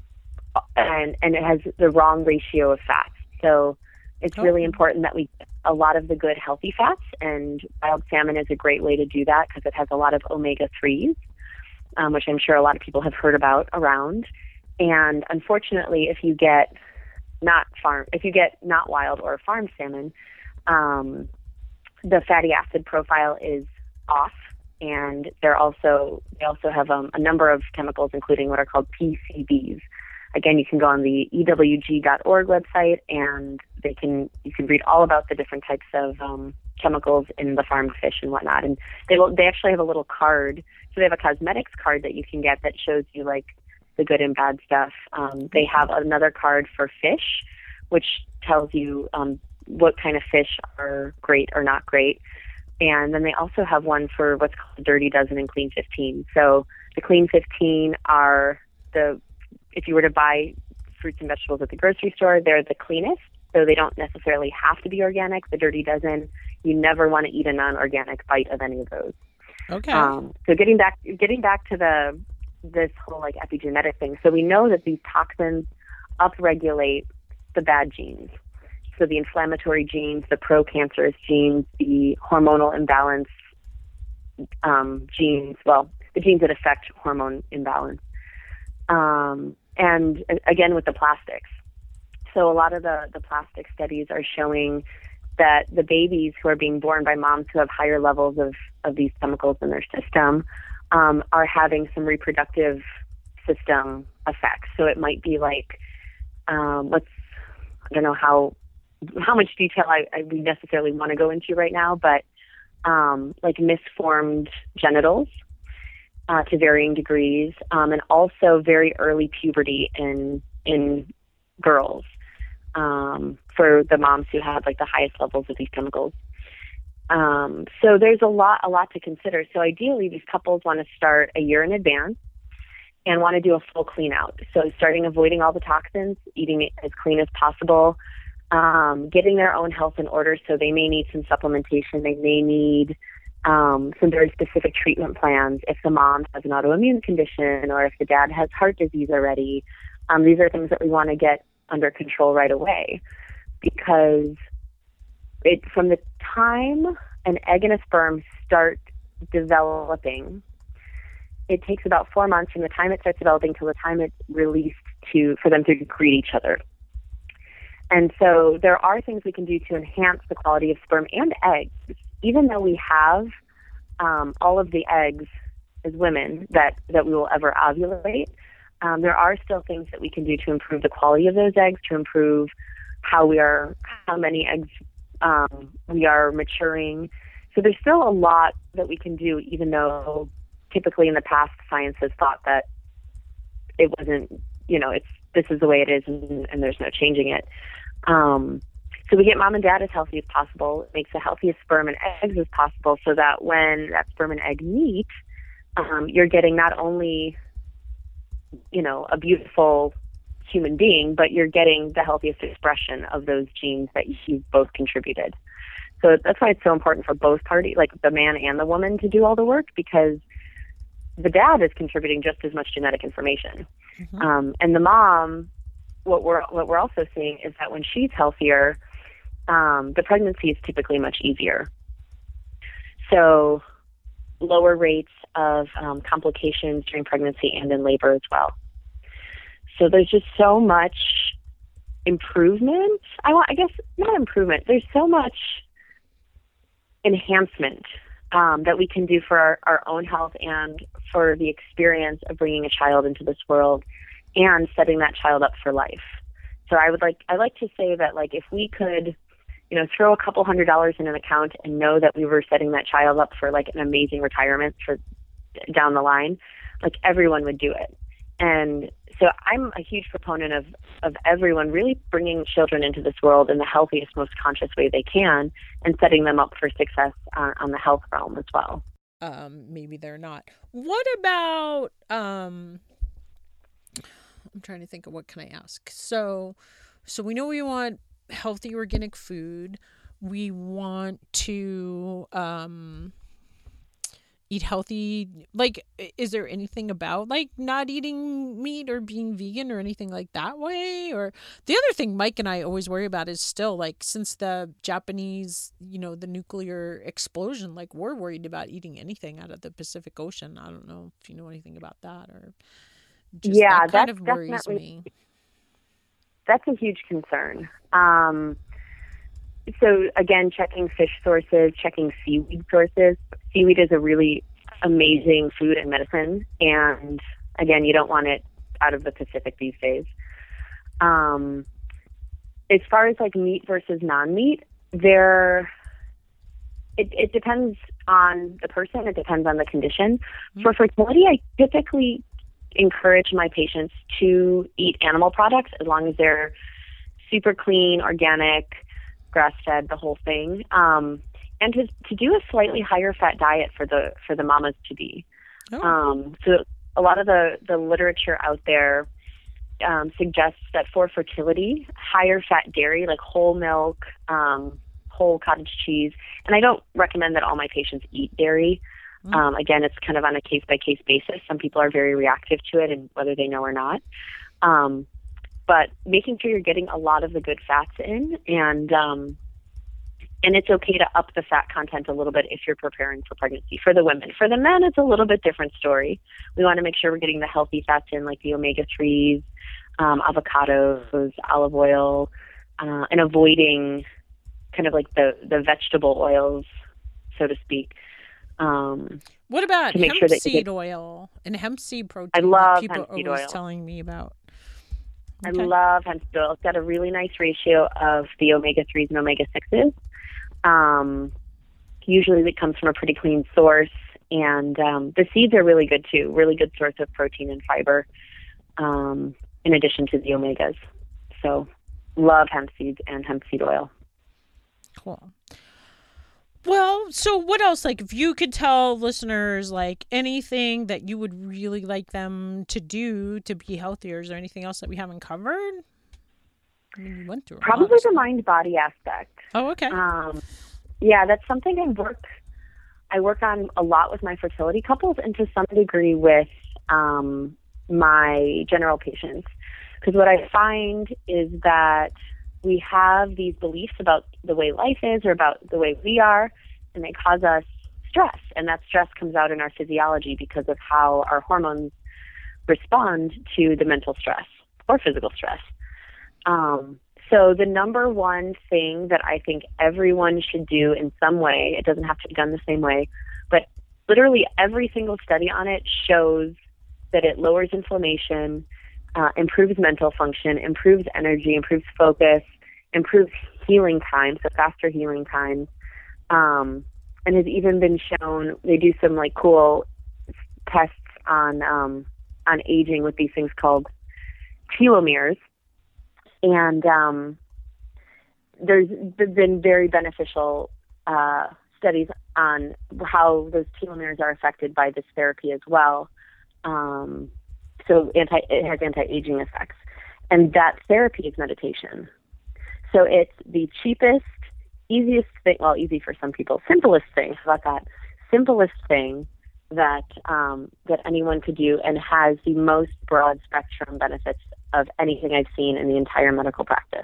and, and it has the wrong ratio of fats. So it's really important that we get a lot of the good healthy fats, and wild salmon is a great way to do that because it has a lot of omega threes. Um, which I'm sure a lot of people have heard about around. And unfortunately, if you get not farm, if you get not wild or farmed salmon, um, the fatty acid profile is off, and they're also they also have um, a number of chemicals, including what are called P C Bs. Again, you can go on the E W G dot org website, and they can you can read all about the different types of um, chemicals in the farmed fish and whatnot. And they will they actually have a little card. So they have a cosmetics card that you can get that shows you like the good and bad stuff. Um, they have another card for fish, which tells you um, what kind of fish are great or not great. And then they also have one for what's called Dirty Dozen and Clean fifteen. So the Clean fifteen are the, if you were to buy fruits and vegetables at the grocery store, they're the cleanest. So they don't necessarily have to be organic. The Dirty Dozen, you never want to eat a non-organic bite of any of those. Okay. Um, so getting back, getting back to the this whole like epigenetic thing. So we know that these toxins upregulate the bad genes. So the inflammatory genes, the pro-cancerous genes, the hormonal imbalance um, genes. Well, the genes that affect hormone imbalance. Um, and again with the plastics. So a lot of the the plastic studies are showing that the babies who are being born by moms who have higher levels of, of these chemicals in their system um, are having some reproductive system effects. So it might be like, um, let's, I don't know how how much detail I, I we necessarily want to go into right now, but um, like misformed genitals uh, to varying degrees, um, and also very early puberty in in girls um, for the moms who have like the highest levels of these chemicals. Um, so there's a lot a lot to consider. So ideally, these couples want to start a year in advance and want to do a full clean out. So starting avoiding all the toxins, eating it as clean as possible, um, getting their own health in order. So they may need some supplementation. They may need um, some very specific treatment plans if the mom has an autoimmune condition or if the dad has heart disease already. Um, these are things that we want to get under control right away, because it from the time an egg and a sperm start developing, it takes about four months from the time it starts developing till the time it's released to for them to greet each other. And so there are things we can do to enhance the quality of sperm and eggs. Even though we have um, all of the eggs as women that, that we will ever ovulate, um, there are still things that we can do to improve the quality of those eggs, to improve how we are, how many eggs um, we are maturing. So there's still a lot that we can do, even though typically in the past science has thought that it wasn't, you know, it's this is the way it is and, and there's no changing it. Um, so we get mom and dad as healthy as possible. It makes the healthiest sperm and eggs as possible, so that when that sperm and egg meet, um, you're getting not only, you know, a beautiful human being, but you're getting the healthiest expression of those genes that you've both contributed. So that's why it's so important for both parties, like the man and the woman, to do all the work, because the dad is contributing just as much genetic information. Mm-hmm. Um, and the mom, what we're what we're also seeing is that when she's healthier, um, the pregnancy is typically much easier. So lower rates of um, complications during pregnancy and in labor as well. So there's just so much improvement. I want, I guess not improvement. There's so much enhancement um, that we can do for our, our own health and for the experience of bringing a child into this world and setting that child up for life. So I would like, I like to say that, like, if we could, you know, throw a couple hundred dollars in an account and know that we were setting that child up for like an amazing retirement for down the line, like everyone would do it. And so I'm a huge proponent of, of everyone really bringing children into this world in the healthiest, most conscious way they can, and setting them up for success on, on the health realm as well. Um, maybe they're not. What about, um, I'm trying to think of what can I ask. So, so we know we want healthy organic food. We want to, um, eat healthy. Like, is there anything about like not eating meat or being vegan or anything like that way? Or the other thing Mike and I always worry about is still, like, since the Japanese, you know, the nuclear explosion, like, we're worried about eating anything out of the Pacific Ocean. I don't know if you know anything about that, or just yeah, that kind that's of worries definitely, me. That's a huge concern. Um, So again, checking fish sources, checking seaweed sources. Seaweed is a really amazing food and medicine. And again, you don't want it out of the Pacific these days. Um, as far as like meat versus non-meat, there, it, it depends on the person. It depends on the condition. Mm-hmm. For fertility, I typically encourage my patients to eat animal products as long as they're super clean, organic, grass-fed, the whole thing, um, and to to do a slightly higher fat diet for the for the mamas to be. Oh. Um, so a lot of the, the literature out there um, suggests that for fertility, higher fat dairy, like whole milk, um, whole cottage cheese, and I don't recommend that all my patients eat dairy. Mm. Um, again, it's kind of on a case-by-case basis. Some people are very reactive to it, and whether they know or not. Um, But making sure you're getting a lot of the good fats in, and um, and it's okay to up the fat content a little bit if you're preparing for pregnancy for the women. For the men, it's a little bit different story. We want to make sure we're getting the healthy fats in, like the omega threes, um, avocados, olive oil, uh, and avoiding kind of like the, the vegetable oils, so to speak. Um, what about hemp sure seed get... oil and hemp seed protein? I love that people hemp seed are always oil. telling me about. Okay. I love hemp seed oil. It's got a really nice ratio of the omega threes and omega sixes. Um, usually it comes from a pretty clean source. And um, the seeds are really good too, really good source of protein and fiber, um, in addition to the omegas. So love hemp seeds and hemp seed oil. Cool. Well, so what else? Like, if you could tell listeners, like, anything that you would really like them to do to be healthier, is there anything else that we haven't covered? I mean, you went through Probably the mind-body aspect. Oh, okay. Um, yeah, that's something I work, I work on a lot with my fertility couples and to some degree with um, my general patients. Because what I find is that we have these beliefs about the way life is or about the way we are, and they cause us stress. And that stress comes out in our physiology because of how our hormones respond to the mental stress or physical stress. Um, so the number one thing that I think everyone should do in some way, it doesn't have to be done the same way, but literally every single study on it shows that it lowers inflammation, uh, improves mental function, improves energy, improves focus, improves healing time, so faster healing time, um, and has even been shown, they do some like cool tests on um, on aging with these things called telomeres, and um, there's been very beneficial uh, studies on how those telomeres are affected by this therapy as well. Um, so anti, it has anti-aging effects, and that therapy is meditation. So it's the cheapest, easiest thing, well, easy for some people, simplest thing, how about that? Simplest thing that um, that anyone could do and has the most broad spectrum benefits of anything I've seen in the entire medical practice.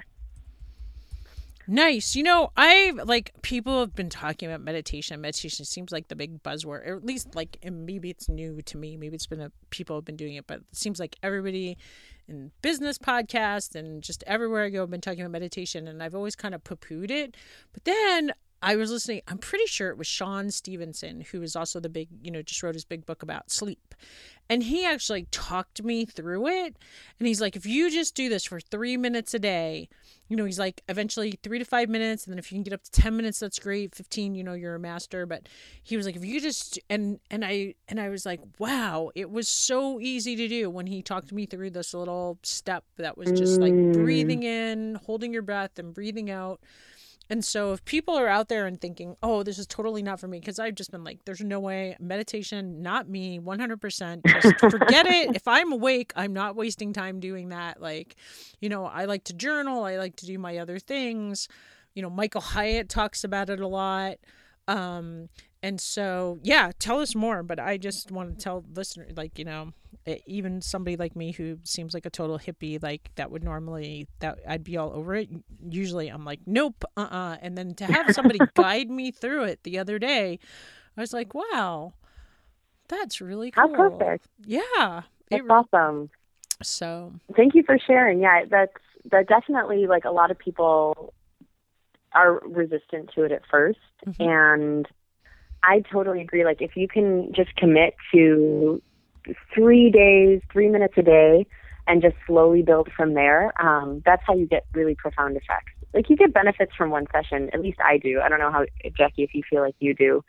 Nice. You know, I like people have been talking about meditation. Meditation seems like the big buzzword, or at least like, and maybe it's new to me. Maybe it's been a, people have been doing it, but it seems like everybody in business podcasts and just everywhere I go, I've been talking about meditation, and I've always kind of poo-pooed it. But then I was listening, I'm pretty sure it was Sean Stevenson, who is also the big, you know, just wrote his big book about sleep. And he actually talked me through it. And he's like, if you just do this for three minutes a day, you know, he's like, eventually three to five minutes. And then if you can get up to ten minutes, that's great. fifteen, you know, you're a master. But he was like, if you just, and, and I, and I was like, wow, it was so easy to do when he talked me through this little step that was just like breathing in, holding your breath and breathing out. And so if people are out there and thinking, oh, this is totally not for me, because I've just been like, there's no way, meditation, not me, one hundred percent, just forget it. If I'm awake, I'm not wasting time doing that. Like, you know, I like to journal. I like to do my other things. You know, Michael Hyatt talks about it a lot. Um, and so, yeah, tell us more. But I just want to tell listeners, like, you know, even somebody like me who seems like a total hippie, like that would normally, that I'd be all over it. Usually I'm like, nope, uh-uh. And then to have somebody guide me through it the other day, I was like, wow, that's really cool. How perfect. Yeah. That's awesome. So thank you for sharing. Yeah, that's, that definitely, like, a lot of people are resistant to it at first. Mm-hmm. And I totally agree. Like, if you can just commit to three days, three minutes a day, and just slowly build from there, um, that's how you get really profound effects. Like, you get benefits from one session. At least I do. I don't know how, Jackie, if you feel like you do.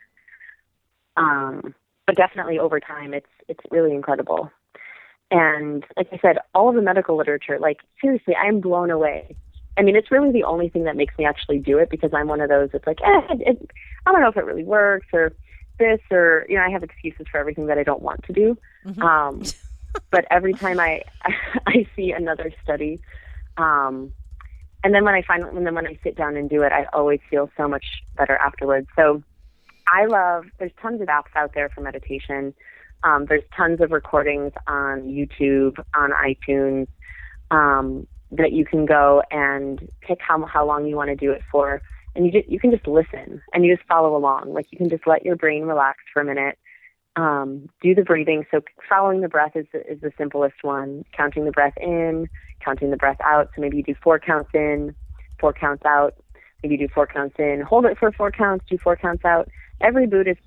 Um, but definitely over time, it's it's really incredible. And like I said, all of the medical literature, like, seriously, I'm blown away. I mean, it's really the only thing that makes me actually do it, because I'm one of those that's like, eh, it, it, I don't know if it really works or this, or, you know, I have excuses for everything that I don't want to do. Mm-hmm. Um, but every time I, I see another study, um, and then when I finally, and then when I sit down and do it, I always feel so much better afterwards. So I love, there's tons of apps out there for meditation. Um, there's tons of recordings on YouTube, on iTunes, um, that you can go and pick how how long you want to do it for, and you just, you can just listen and you just follow along. Like, you can just let your brain relax for a minute. Um, do the breathing. So following the breath is the, is the simplest one. Counting the breath in, counting the breath out. So maybe you do four counts in, four counts out. Maybe you do four counts in, hold it for four counts, do four counts out. Every Buddhist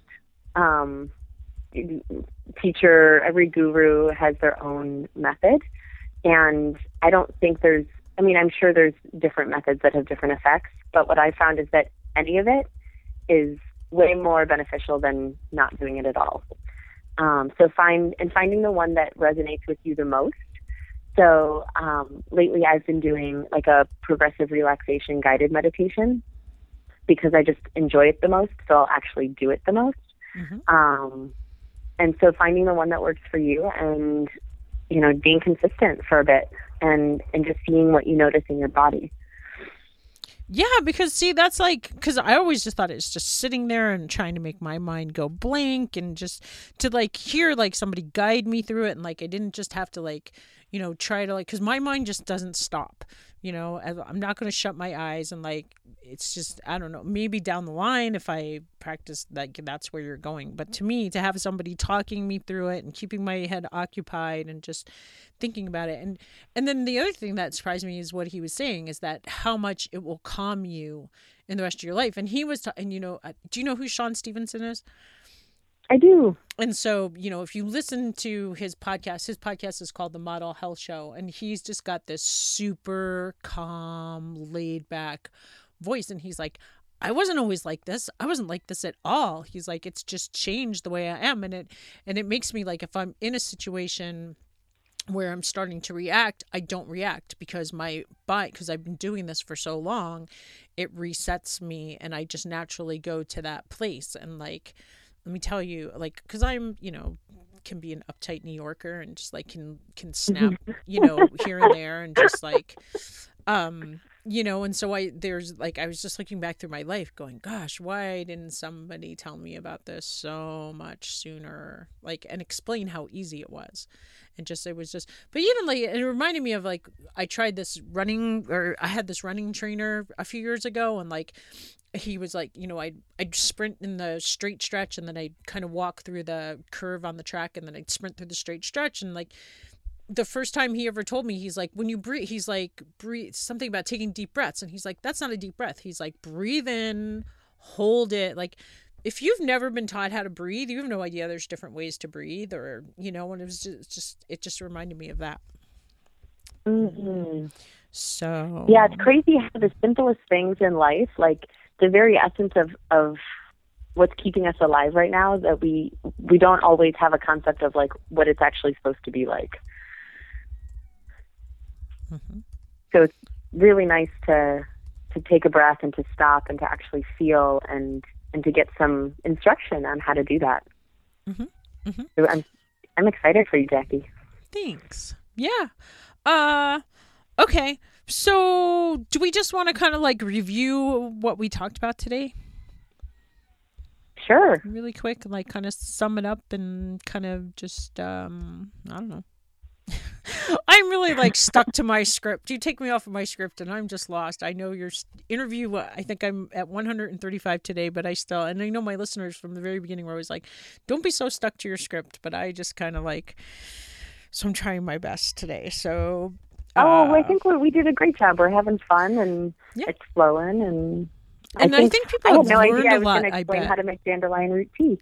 um, teacher, every guru has their own method. And I don't think there's, I mean, I'm sure there's different methods that have different effects, but what I found is that any of it is way more beneficial than not doing it at all. Um, so find, and finding the one that resonates with you the most. So um, lately I've been doing like a progressive relaxation guided meditation because I just enjoy it the most. So I'll actually do it the most. Mm-hmm. Um, and so finding the one that works for you and, you know, being consistent for a bit and, and just seeing what you notice in your body. Yeah, because see, that's like, because I always just thought it's just sitting there and trying to make my mind go blank and just to like hear like somebody guide me through it. And like, I didn't just have to like, you know, try to like, because my mind just doesn't stop, you know, I'm not going to shut my eyes and like, it's just, I don't know, maybe down the line if I practice, like that's where you're going. But to me, to have somebody talking me through it and keeping my head occupied and just thinking about it. And, and then the other thing that surprised me is what he was saying is that how much it will calm you in the rest of your life. And he was, ta- and you know, uh, do you know who Sean Stevenson is? I do. And so, you know, if you listen to his podcast, his podcast is called The Model Health Show. And he's just got this super calm, laid back voice. And he's like, I wasn't always like this. I wasn't like this at all. He's like, it's just changed the way I am. And it, and it makes me like, if I'm in a situation where I'm starting to react, I don't react because my body, because I've been doing this for so long, it resets me. And I just naturally go to that place. And like, let me tell you, like, because I'm, you know, can be an uptight New Yorker and just like can can snap, you know, here and there and just like, um, you know, and so I there's like I was just looking back through my life, going, gosh, why didn't somebody tell me about this so much sooner? Like, and explain how easy it was, and just it was just. But even like it reminded me of like I tried this running, or I had this running trainer a few years ago, and like. He was like, you know, I'd, I'd sprint in the straight stretch and then I'd kind of walk through the curve on the track and then I'd sprint through the straight stretch. And like the first time he ever told me, he's like, when you breathe, he's like, breathe something about taking deep breaths. And he's like, that's not a deep breath. He's like, breathe in, hold it. Like if you've never been taught how to breathe, you have no idea there's different ways to breathe or, you know, and it was just, just it just reminded me of that. Mm-hmm. So. Yeah, it's crazy how the simplest things in life, like, the very essence of, of what's keeping us alive right now is that we we don't always have a concept of like what it's actually supposed to be like. Mm-hmm. So it's really nice to to take a breath and to stop and to actually feel and and to get some instruction on how to do that. Mm-hmm. Mm-hmm. So I'm I'm excited for you, Jackie. Thanks. Yeah. Uh. Okay. So do we just want to kind of like review what we talked about today? Sure. Really quick, like kind of sum it up and kind of just, um, I don't know. I'm really like stuck to my script. You take me off of my script and I'm just lost. I know your interview, I think I'm at one hundred thirty-five today, but I still, and I know my listeners from the very beginning were always like, don't be so stuck to your script. But I just kind of like, so I'm trying my best today. So Oh, I think we we did a great job. We're having fun and yeah. It's flowing. And, and I, think, I think people I have had no learned idea I a was lot. going to explain I bet. how to make dandelion root tea.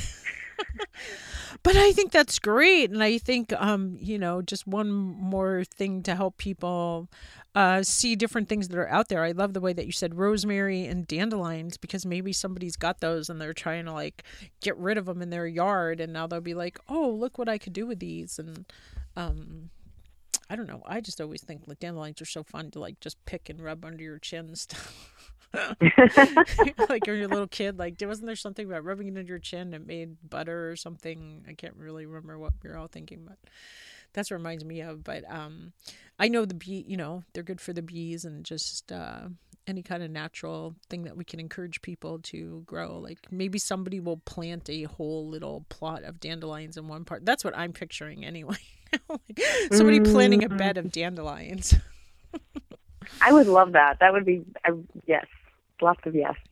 But I think that's great. And I think, um, you know, just one more thing to help people uh, see different things that are out there. I love the way that you said rosemary and dandelions, because maybe somebody's got those and they're trying to like get rid of them in their yard. And now they'll be like, oh, look what I could do with these. And, um, I don't know. I just always think like dandelions are so fun to like just pick and rub under your chin and stuff. Like when you're a little kid, like wasn't there something about rubbing it under your chin that made butter or something? I can't really remember what we were all thinking, but that's what it reminds me of. But um, I know the bee, you know, they're good for the bees and just uh, any kind of natural thing that we can encourage people to grow. Like maybe somebody will plant a whole little plot of dandelions in one part. That's what I'm picturing anyway. Like somebody mm-hmm. planting a bed of dandelions. I would love that. That would be, I, yes, lots of yes.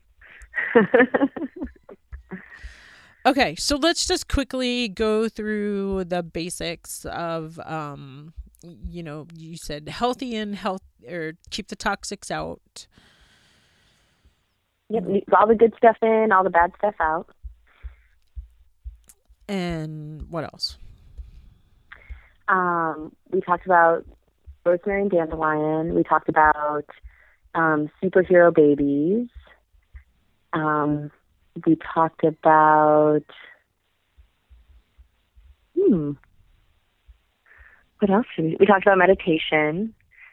Okay, so let's just quickly go through the basics of, um, you know, you said healthy and health, or keep the toxics out. Yep, all the good stuff in, all the bad stuff out. And what else? Um, we talked about rosemary and dandelion. We talked about um, superhero babies. Um, we talked about, hmm, what else? Did we, we talked about meditation.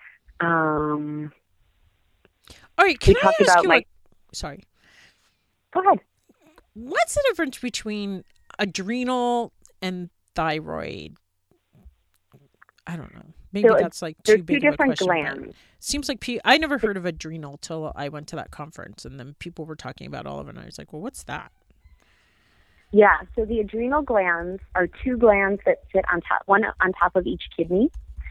Um, All right, can we I talked ask about you my, a, sorry. Go ahead. What's the difference between adrenal and thyroid? I don't know. Maybe So, that's like there's too two big of a different question. But glands. seems like pe- I never heard of adrenal till I went to that conference, and then people were talking about all of it, and I was like, well, what's that? Yeah, so the adrenal glands are two glands that sit on top, one on top of each kidney,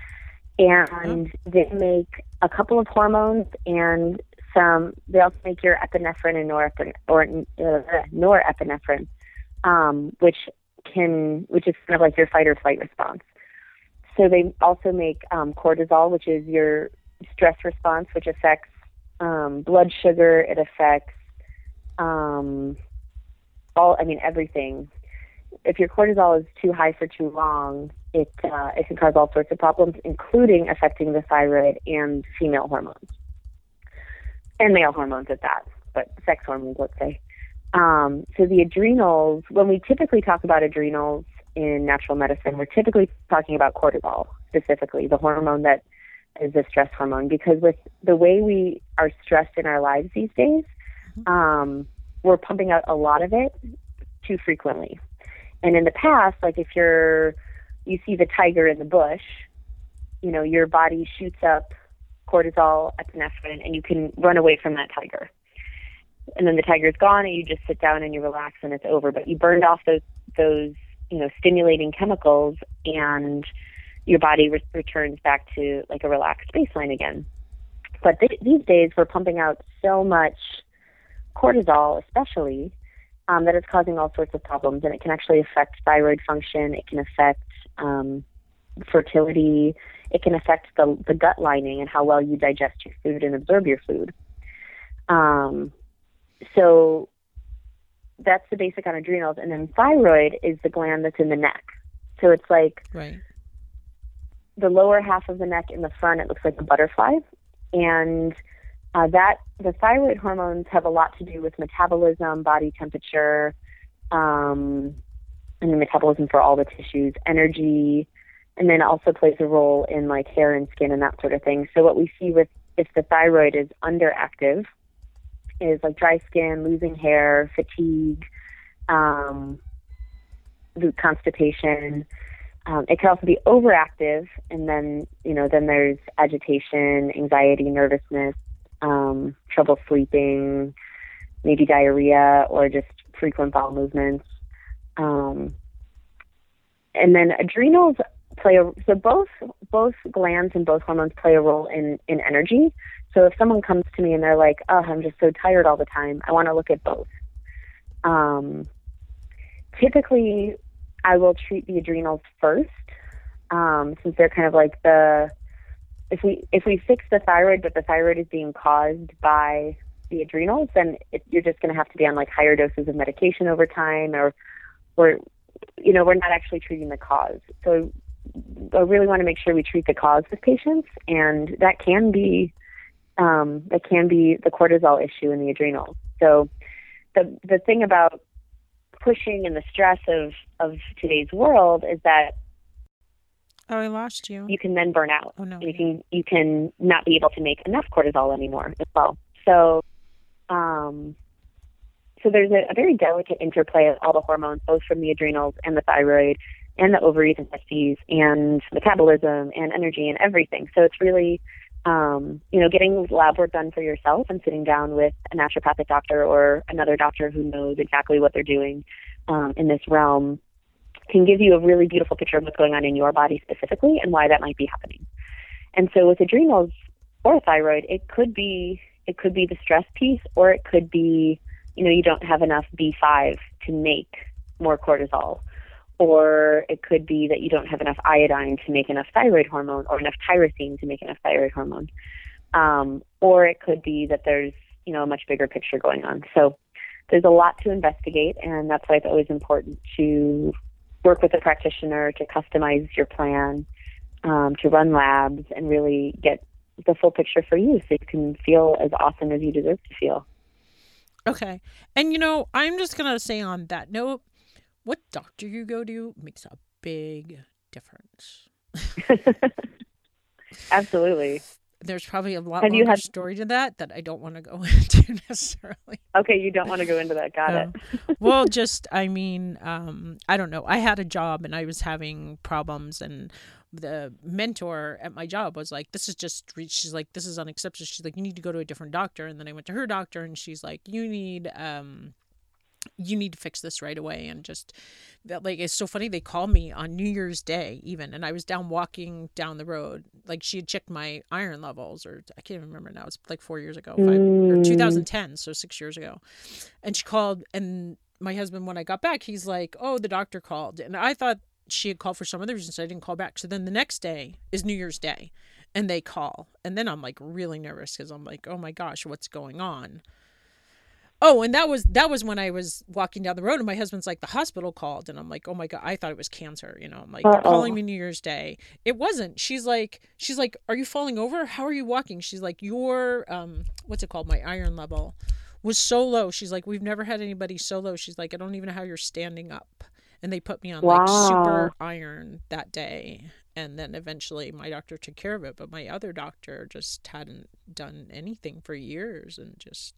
and oh. they make a couple of hormones and some. They also make your epinephrine and norepinephrine, or uh, norepinephrine, um, which can, which is kind of like your fight or flight response. So they also make um, cortisol, which is your stress response, which affects um, blood sugar. It affects um, all, I mean, everything. If your cortisol is too high for too long, it uh, it can cause all sorts of problems, including affecting the thyroid and female hormones, and male hormones at that, but sex hormones, let's say. Um, so the adrenals, when we typically talk about adrenals in natural medicine, we're typically talking about cortisol, specifically, the hormone that is the stress hormone, because with the way we are stressed in our lives these days, um, we're pumping out a lot of it too frequently. And in the past, like if you're, you see the tiger in the bush, you know, your body shoots up cortisol, epinephrine, and you can run away from that tiger. And then the tiger's gone, and you just sit down and you relax, and it's over. But you burned off those, those, you know, stimulating chemicals, and your body re- returns back to like a relaxed baseline again. But th- these days, we're pumping out so much cortisol, especially, um, that it's causing all sorts of problems, and it can actually affect thyroid function. It can affect um, fertility. It can affect the, the gut lining and how well you digest your food and absorb your food. Um, so that's the basic on adrenals. And then thyroid is the gland that's in the neck. So it's like right. the lower half of the neck in the front, it looks like a butterfly. And uh, that the thyroid hormones have a lot to do with metabolism, body temperature, um, and the metabolism for all the tissues, energy, and then also plays a role in like hair and skin and that sort of thing. So what we see with if the thyroid is underactive is like dry skin, losing hair, fatigue, um, constipation. Um, it can also be overactive, and then, you know, then there's agitation, anxiety, nervousness, um, trouble sleeping, maybe diarrhea, or just frequent bowel movements. Um, and then adrenals play a, so both both glands and both hormones play a role in, in energy. So if someone comes to me and they're like, oh, I'm just so tired all the time, I want to look at both. Um, typically, I will treat the adrenals first, um, since they're kind of like the, if we if we fix the thyroid, but the thyroid is being caused by the adrenals, then it, you're just going to have to be on like higher doses of medication over time, or, or, you know, we're not actually treating the cause. So I really want to make sure we treat the cause with patients, and that can be, um, that can be the cortisol issue in the adrenals. So the the thing about pushing and the stress of, of today's world is that oh, I lost you. You can then burn out. Oh no. And you can you can not be able to make enough cortisol anymore as well. So um so there's a, a very delicate interplay of all the hormones, both from the adrenals and the thyroid and the ovaries and testes and metabolism and energy and everything. So it's really Um, you know, getting lab work done for yourself and sitting down with a naturopathic doctor or another doctor who knows exactly what they're doing um, in this realm can give you a really beautiful picture of what's going on in your body specifically and why that might be happening. And so with adrenals or thyroid, it could be it could be the stress piece, or it could be, you know, you don't have enough B five to make more cortisol. Or it could be that you don't have enough iodine to make enough thyroid hormone, or enough tyrosine to make enough thyroid hormone. Um, or it could be that there's, you know, a much bigger picture going on. So there's a lot to investigate, and that's why it's always important to work with a practitioner to customize your plan um, to run labs and really get the full picture for you so you can feel as awesome as you deserve to feel. Okay. And, you know, I'm just going to say on that note, what doctor you go to makes a big difference. Absolutely. There's probably a lot Have longer you had... story to that that I don't want to go into necessarily. Okay, you don't want to go into that. Got um, it. Well, just, I mean, um, I don't know. I had a job and I was having problems, and the mentor at my job was like, this is just, she's like, this is unacceptable. She's like, you need to go to a different doctor. And then I went to her doctor and she's like, you need, um, you need to fix this right away. And just that, like, it's so funny. They called me on New Year's Day even, and I was down walking down the road. Like, she had checked my iron levels, or I can't even remember now. It's like four years ago, five, mm. or two thousand ten. So six years ago. And she called, and my husband, when I got back, he's like, oh, the doctor called. And I thought she had called for some other reason, so I didn't call back. So then the next day is New Year's Day, and they call. And then I'm like really nervous because I'm like, oh my gosh, what's going on? Oh, and that was that was when I was walking down the road, and my husband's like, the hospital called. And I'm like, oh my God, I thought it was cancer. You know, I'm like, Uh-oh. they're calling me New Year's Day. It wasn't. She's like, she's like, are you falling over? How are you walking? She's like, your, um, what's it called? My iron level was so low. She's like, we've never had anybody so low. She's like, I don't even know how you're standing up. And they put me on wow. like super iron that day. And then eventually my doctor took care of it. But my other doctor just hadn't done anything for years. And just,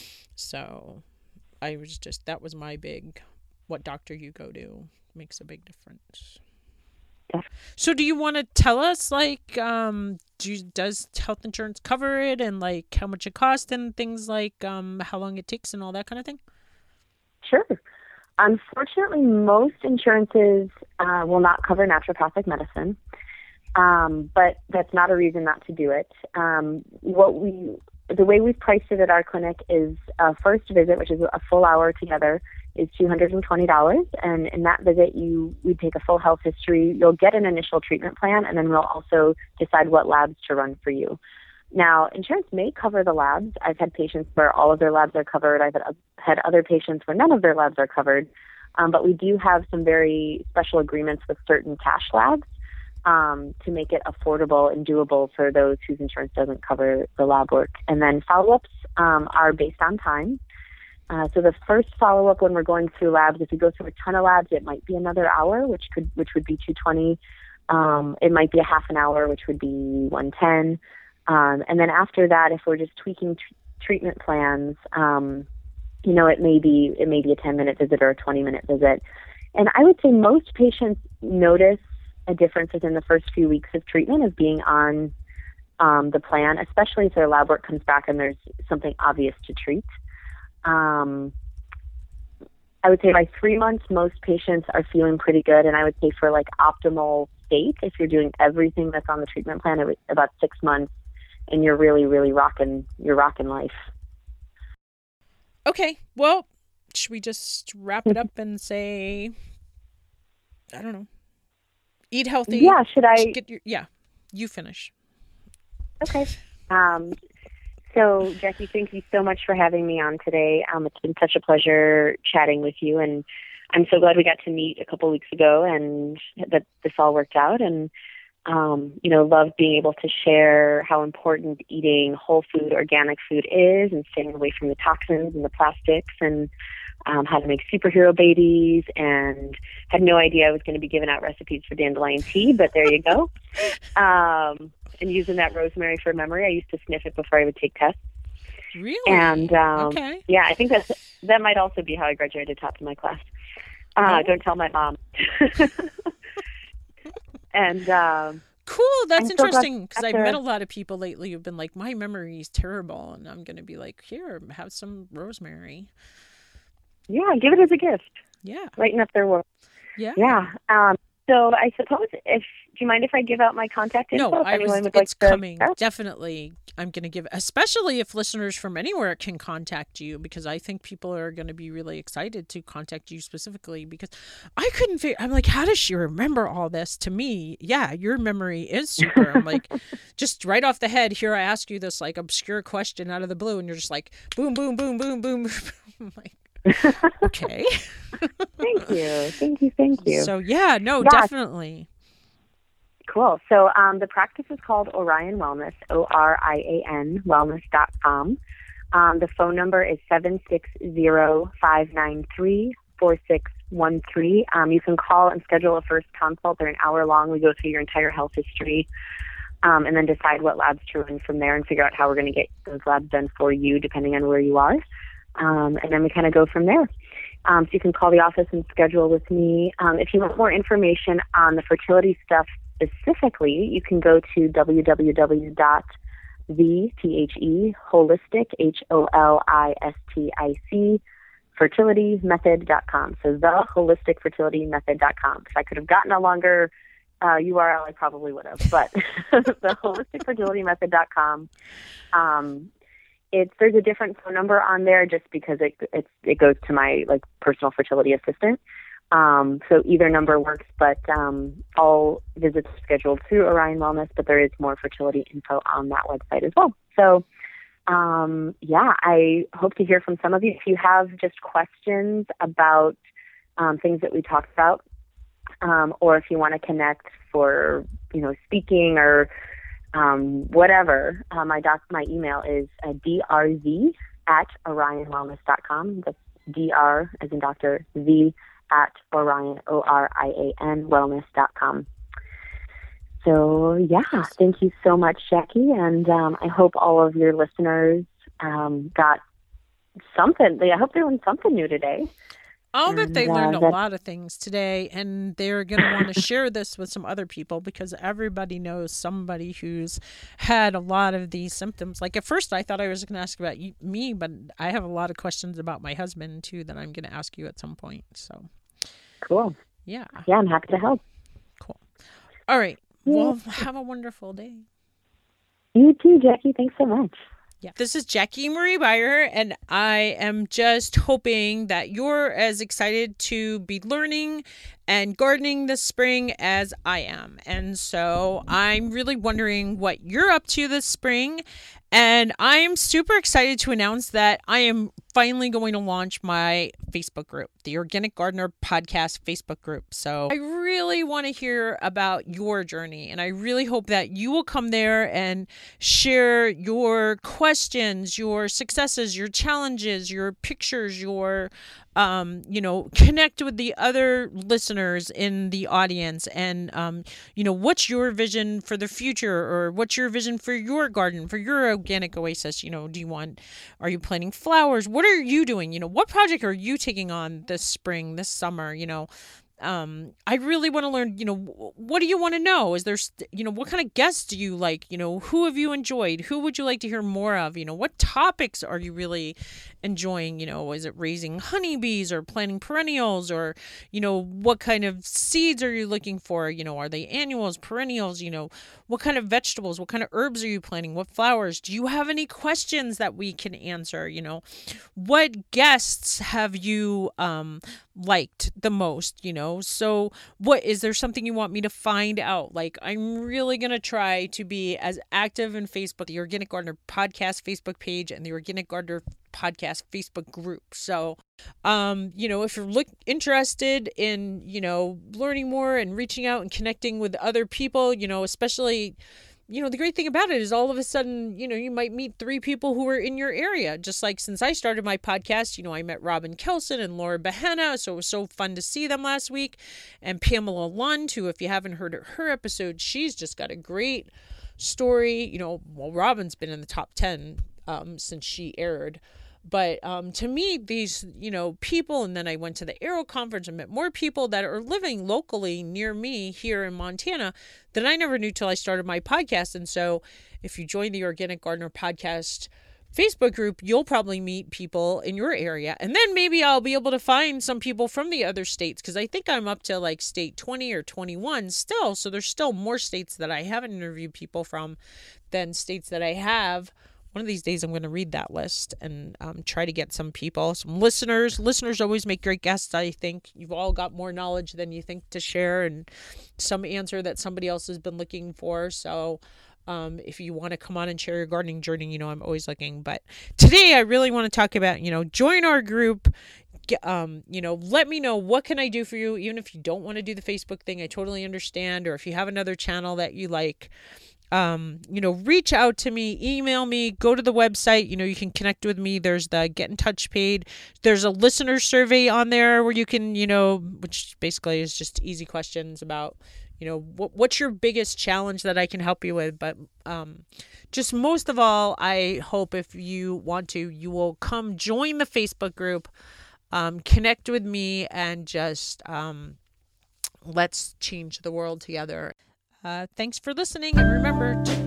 so I was just, that was my big, what doctor you go to makes a big difference. Yeah. So do you want to tell us, like, um, do you, does health insurance cover it, and like how much it costs and things like um, how long it takes and all that kind of thing? Sure. Unfortunately, most insurances uh, will not cover naturopathic medicine, um, but that's not a reason not to do it. Um, what we, the way we've priced it at our clinic is a first visit, which is a full hour together, is two hundred twenty dollars. And in that visit, you we take a full health history. You'll get an initial treatment plan, and then we'll also decide what labs to run for you. Now, insurance may cover the labs. I've had patients where all of their labs are covered. I've had, had other patients where none of their labs are covered. Um, but we do have some very special agreements with certain cash labs um, to make it affordable and doable for those whose insurance doesn't cover the lab work. And then follow-ups um, are based on time. Uh, so the first follow-up when we're going through labs, if we go through a ton of labs, it might be another hour, which could which would be two hundred twenty dollars. Um, it might be a half an hour, which would be one hundred ten dollars. Um, and then after that, if we're just tweaking t- treatment plans, um, you know, it may be it may be a ten-minute visit or a twenty-minute visit. And I would say most patients notice a difference within the first few weeks of treatment of being on um, the plan, especially if their lab work comes back and there's something obvious to treat. Um, I would say by three months, most patients are feeling pretty good. And I would say for like optimal state, if you're doing everything that's on the treatment plan, it would, about six months. And you're really, really rocking, you're rocking life. Okay. Well, should we just wrap it up and say, I don't know, eat healthy? Yeah. Should I? Get your, yeah. You finish. Okay. Um, so, Jackie, thank you so much for having me on today. Um, it's been such a pleasure chatting with you. And I'm so glad we got to meet a couple weeks ago and that this all worked out. And Um, you know, love being able to share how important eating whole food, organic food is, and staying away from the toxins and the plastics, and um, how to make superhero babies. And had no idea I was going to be giving out recipes for dandelion tea, but there you go. Um, and using that rosemary for memory. I used to sniff it before I would take tests. Really? And um, okay. yeah, I think that's that might also be how I graduated top of my class. Uh, oh. Don't tell my mom. And um, cool, that's interesting, because after... I've met a lot of people lately who've been like, my memory is terrible, and I'm going to be like, here, have some rosemary. Yeah, give it as a gift. Yeah. Lighten up their world. Yeah. Yeah. Um, so I suppose, if do you mind if I give out my contact info? No, if I was, would it's like to... coming. Definitely. I'm going to give, especially if listeners from anywhere can contact you, because I think people are going to be really excited to contact you specifically, because I couldn't figure, I'm like, how does she remember all this? To me, yeah, your memory is super. I'm like, just right off the head, here I ask you this like obscure question out of the blue, and you're just like, boom, boom, boom, boom, boom. I'm like, okay. Thank you. Thank you. Thank you. So yeah, no, yeah. definitely. Cool. So um, the practice is called Orion Wellness, O R I A N, wellness dot com. Um, the phone number is seven six zero, five nine three, four six one three. Um, you can call and schedule a first consult. They're an hour long. We go through your entire health history um, and then decide what labs to run from there and figure out how we're going to get those labs done for you depending on where you are. Um, and then we kind of go from there. Um, so you can call the office and schedule with me. Um, if you want more information on the fertility stuff specifically, you can go to w w w dot the holistic, H O L I S T I C, fertility method dot com. So the holistic fertility method dot com. If I could have gotten a longer uh, U R L, I probably would have, but the holistic fertility method dot com. Um, it's, there's a different phone number on there just because it, it's, it goes to my like personal fertility assistant. Um, so either number works, but um, all visits are scheduled through Orion Wellness, but there is more fertility info on that website as well. So Um, yeah, I hope to hear from some of you. If you have just questions about um, things that we talked about, um, or if you want to connect for, you know, speaking or um, whatever, uh, my doc, my email is uh, drz at orion wellness dot com. That's dr as in Doctor Z at Orion, O R I A N, wellness dot com. So, yeah, thank you so much, Jackie. And um, I hope all of your listeners um, got something. I hope they learned something new today. I'll bet And, they uh, learned a that's- lot of things today, and they're going to want to share this with some other people because everybody knows somebody who's had a lot of these symptoms. Like at first I thought I was going to ask about you, me, but I have a lot of questions about my husband too that I'm going to ask you at some point. So, Cool. yeah. Yeah, I'm happy to help. Cool. All right. Well, have a wonderful day. You too, Jackie. Thanks so much. Yeah. This is Jackie Marie Beyer, and I am just hoping that you're as excited to be learning and gardening this spring as I am. And so I'm really wondering what you're up to this spring. And I'm super excited to announce that I am finally going to launch my Facebook group, the Organic Gardener Podcast Facebook group. So I really want to hear about your journey, and I really hope that you will come there and share your questions, your successes, your challenges, your pictures, your Um, you know, connect with the other listeners in the audience and, um, you know, what's your vision for the future, or what's your vision for your garden, for your organic oasis? You know, do you want, are you planting flowers? What are you doing? You know, what project are you taking on this spring, this summer? You know, um, I really want to learn, you know, what do you want to know? Is there, you know, what kind of guests do you like? You know, who have you enjoyed? Who would you like to hear more of? You know, what topics are you really enjoying? You know, is it raising honeybees or planting perennials, or, you know, what kind of seeds are you looking for? You know, are they annuals, perennials? You know, what kind of vegetables, what kind of herbs are you planting? What flowers? Do you have any questions that we can answer? You know, what guests have you, um, liked the most, you know? So what, is there something you want me to find out? Like, I'm really going to try to be as active in Facebook, the Organic Gardener Podcast Facebook page and the Organic Gardener Podcast Facebook group. So, um, you know, if you're look interested in, you know, learning more and reaching out and connecting with other people, you know, especially, you know, the great thing about it is all of a sudden, you know, you might meet three people who are in your area. Just like since I started my podcast, you know, I met Robin Kelson and Laura Behenna. So it was so fun to see them last week. And Pamela Lund, who, if you haven't heard her episode, she's just got a great story. You know, well, Robin's been in the top ten um, since she aired. But um, to me, these, you know, people, and then I went to the Aero conference and met more people that are living locally near me here in Montana that I never knew till I started my podcast. And so if you join the Organic Gardener Podcast Facebook group, you'll probably meet people in your area. And then maybe I'll be able to find some people from the other states, because I think I'm up to like state twenty or twenty-one still. So there's still more states that I haven't interviewed people from than states that I have. One of these days, I'm going to read that list and um, try to get some people, some listeners. Listeners always make great guests, I think. You've all got more knowledge than you think to share, and some answer that somebody else has been looking for. So um, if you want to come on and share your gardening journey, you know, I'm always looking. But today, I really want to talk about, you know, join our group. get, um, you know, let me know what can I do for you. Even if you don't want to do the Facebook thing, I totally understand. Or if you have another channel that you like, um, you know, reach out to me, email me, go to the website. You know, you can connect with me. There's the Get in Touch page. There's a listener survey on there where you can, you know, which basically is just easy questions about, you know, what, what's your biggest challenge that I can help you with. But um, just most of all, I hope if you want to, you will come join the Facebook group, um, connect with me, and just um, let's change the world together. Uh, thanks for listening, and remember to